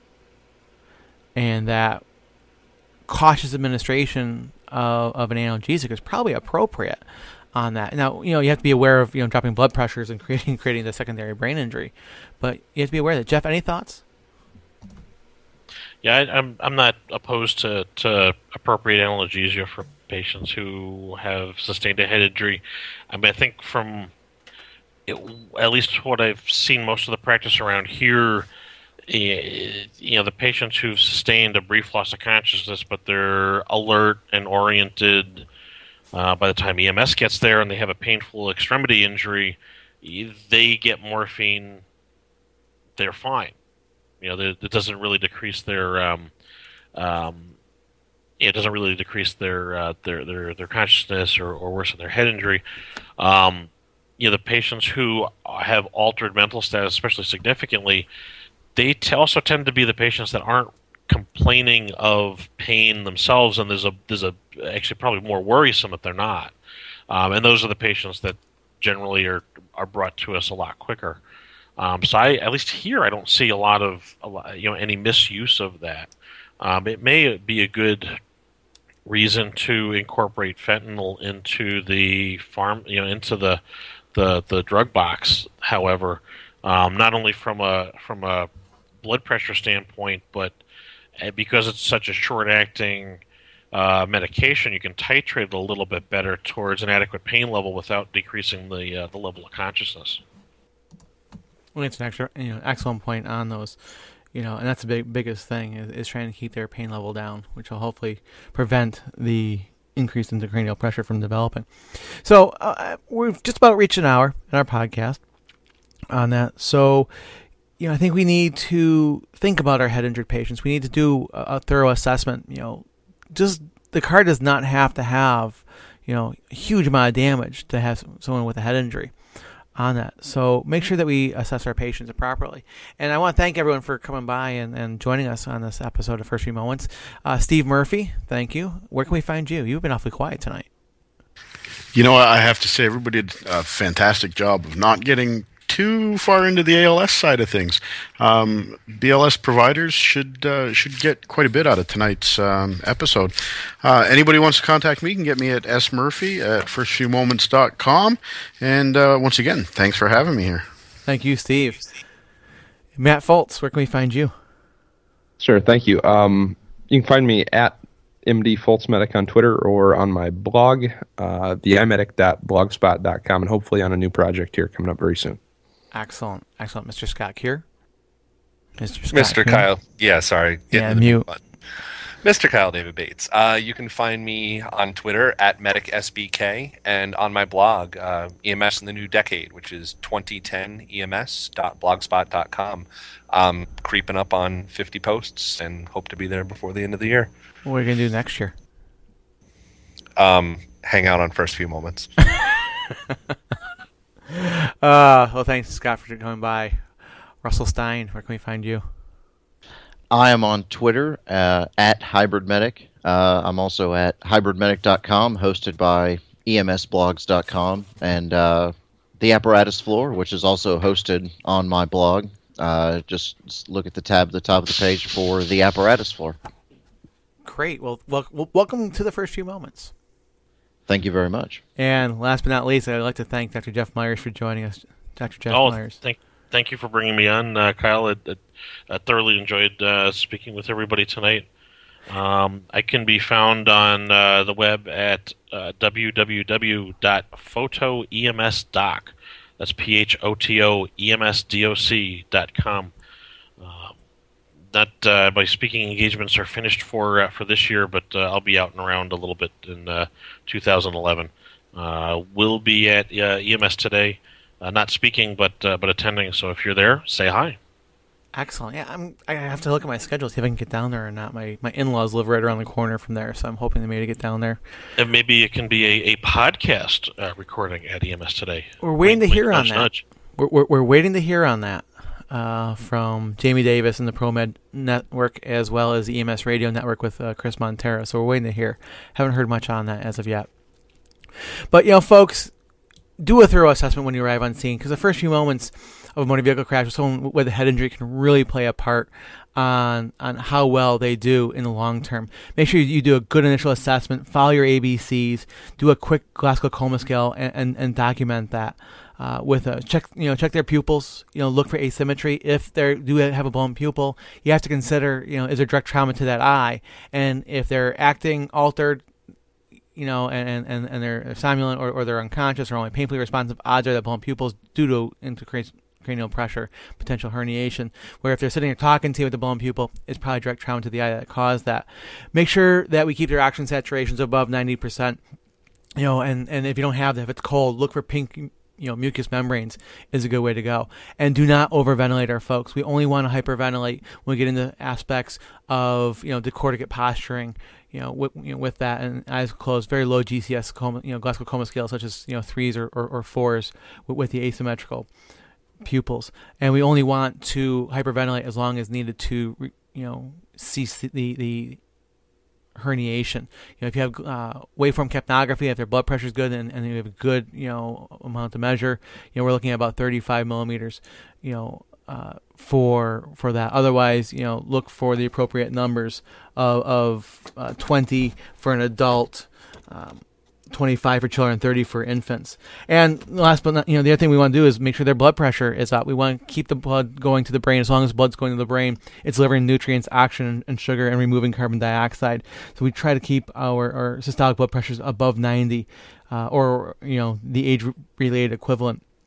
And that cautious administration of, of an analgesic is probably appropriate on that. Now, you know, you have to be aware of, you know, dropping blood pressures and creating creating the secondary brain injury, but you have to be aware of that. Jeff, any thoughts? Yeah, I, I'm I'm not opposed to, to appropriate analgesia for patients who have sustained a head injury. I mean, I think from it, at least what I've seen most of the practice around here. You know, the patients who've sustained a brief loss of consciousness, but they're alert and oriented uh, by the time E M S gets there and they have a painful extremity injury, they get morphine, they're fine. You know, it doesn't really decrease their, um, um, it doesn't really decrease their uh, their, their their consciousness or, or worsen their head injury. Um, you know, the patients who have altered mental status, especially significantly, they t- also tend to be the patients that aren't complaining of pain themselves, and there's a there's a actually probably more worrisome if they're not. Um, and those are the patients that generally are are brought to us a lot quicker. Um, so I, at least here, I don't see a lot of a lot, you know, any misuse of that. Um, it may be a good reason to incorporate fentanyl into the farm, you know, into the the the drug box. However, um, not only from a from a blood pressure standpoint, but because it's such a short-acting uh, medication, you can titrate it a little bit better towards an adequate pain level without decreasing the uh, the level of consciousness. Well, it's an extra, you know, excellent point on those. You know, and that's the big, biggest thing is, is trying to keep their pain level down, which will hopefully prevent the increase in the cranial pressure from developing. So uh, we've just about reached an hour in our podcast on that. So, you know, I think we need to think about our head injured patients. We need to do a, a thorough assessment. You know, just the car does not have to have, you know, a huge amount of damage to have someone with a head injury on that. So make sure that we assess our patients properly. And I want to thank everyone for coming by and, and joining us on this episode of First Few Moments. Uh, Steve Murphy, thank you. Where can we find you? You've been awfully quiet tonight. You know, I have to say everybody did a fantastic job of not getting too far into the A L S side of things. Um, B L S providers should uh, should get quite a bit out of tonight's um, episode. Uh, anybody wants to contact me can get me at s murphy at first few moments dot com. And uh, once again, thanks for having me here. Thank you, Steve. Matt Foltz, where can we find you? Sure, thank you. Um, you can find me at M D Foltz Medic on Twitter or on my blog, uh, the i medic dot blogspot dot com, and hopefully on a new project here coming up very soon. Excellent. Excellent. Mister Scott Kier? Mister Scott Mister Kier? Kyle. Yeah, sorry. Yeah, Getting mute. Mister Kyle David Bates. Uh, you can find me on Twitter at medic s b k and on my blog, uh, E M S in the New Decade, which is twenty ten e m s dot blogspot dot com. Um, creeping up on fifty posts and hope to be there before the end of the year. What are we going to do next year? Um, hang out on First Few Moments. Uh, well, thanks, Scott, for coming by. Russell Stein, where can we find you? I am on Twitter uh, at HybridMedic. Uh, I'm also at hybrid medic dot com, hosted by E M S blogs dot com, and uh, The Apparatus Floor, which is also hosted on my blog. Uh, just look at the tab at the top of the page for The Apparatus Floor. Great. Well, wel- well, welcome to the First Few Moments. Thank you very much. And last but not least, I'd like to thank Doctor Jeff Myers for joining us. Doctor Jeff oh, Myers. thank thank you for bringing me on, uh, Kyle. I, I, I thoroughly enjoyed uh, speaking with everybody tonight. Um, I can be found on uh, the web at uh, w w w dot photo e m s doc. That's P H O T O E M S D O C dot com. Uh, that uh, my speaking engagements are finished for uh, for this year, but uh, I'll be out and around a little bit in uh, two thousand eleven. Uh, we'll be at uh, E M S Today, uh, not speaking but uh, but attending. So if you're there, say hi. Excellent. Yeah, I'm. I have to look at my schedule, see if I can get down there or not. My my in-laws live right around the corner from there, so I'm hoping they maybe get down there. And maybe it can be a, a podcast uh, recording at E M S Today. We're waiting Wink, to hear wink, on nudge, that. nudge. We're, we're we're waiting to hear on that uh, from Jamie Davis and the ProMed Network, as well as the E M S Radio Network with uh, Chris Montero. So we're waiting to hear. Haven't heard much on that as of yet. But you know, folks, do a thorough assessment when you arrive on scene, because the first few moments of a motor vehicle crash with someone with a head injury can really play a part on on how well they do in the long term. Make sure you do a good initial assessment, follow your A B Cs, do a quick Glasgow Coma scale, and, and, and document that. Uh, with a check, you know, check their pupils. You know, look for asymmetry. If they do have a blown pupil, you have to consider, you know, is there direct trauma to that eye, and if they're acting altered, you know, and and, and they're somnolent or, or they're unconscious or only painfully responsive, odds are that blown pupils due to increased cranial pressure, potential herniation. Where if they're sitting there talking to you with the blown pupil, it's probably direct trauma to the eye that caused that. Make sure that we keep their oxygen saturations above ninety percent. You know, and, and if you don't have that, if it's cold, look for pink, you know, mucous membranes is a good way to go. And do not overventilate our folks. We only want to hyperventilate when we get into aspects of, you know, decorticate posturing, you know, with, you know, with that and eyes closed, very low G C S coma, you know, Glasgow Coma scale, such as, you know, threes or, or, or fours with, with the asymmetrical pupils. And we only want to hyperventilate as long as needed to, you know, cease the, the, the herniation. You know, if you have uh, waveform capnography, if their blood pressure is good and, and you have a good, you know, amount to measure, you know, we're looking at about thirty-five millimeters, you know, uh, for for that. Otherwise, you know, look for the appropriate numbers of, of uh, twenty for an adult, um, twenty-five for children, thirty for infants. And last but not, you know, the other thing we want to do is make sure their blood pressure is up. We want to keep the blood going to the brain. As long as blood's going to the brain, it's delivering nutrients, oxygen, and sugar, and removing carbon dioxide. So we try to keep our, our systolic blood pressures above ninety, uh, or, you know, the age-related equivalent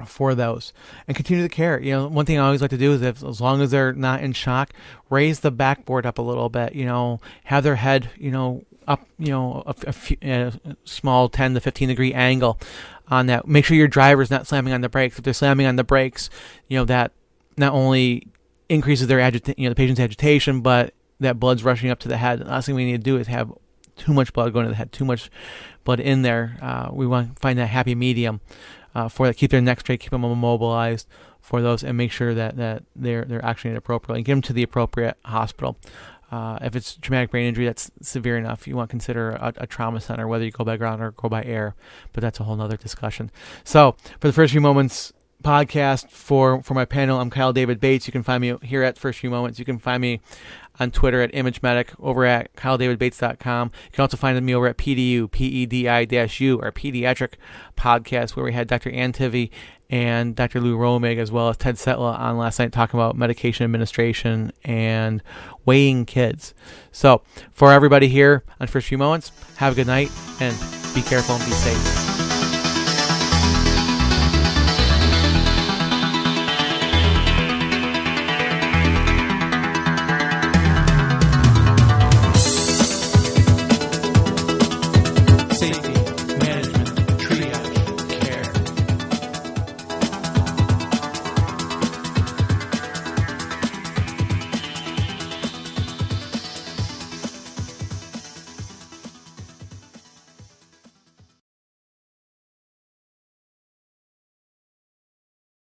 for those, and continue the care. You know, one thing I always like to do is, if, as long as they're not in shock, raise the backboard up a little bit. You know, have their head, you know, up, you know, a, a, few, a small ten to fifteen degree angle on that. Make sure your driver's not slamming on the brakes. If they're slamming on the brakes, you know, that not only increases their agita- you know, the patient's agitation, but that blood's rushing up to the head. The last thing we need to do is have too much blood going to the head, too much blood in there. Uh, we want to find that happy medium. Uh, for that, keep their neck straight, keep them immobilized for those, and make sure that, that they're they're actioning appropriately, and get them to the appropriate hospital. Uh, if it's traumatic brain injury that's severe enough, you want to consider a, a trauma center, whether you go by ground or go by air. But that's a whole nother discussion. So for the First Few Moments podcast, for for my panel, I'm Kyle David Bates. You can find me here at First Few Moments. You can find me on Twitter at ImageMedic, over at kyle david bates dot com. You can also find me over at P D U, P E D I U, our pediatric podcast, where we had Doctor Ann Tivy and Doctor Lou Romig, as well as Ted Setla on last night, talking about medication administration and weighing kids. So for everybody here on First Few Moments, have a good night, and be careful and be safe.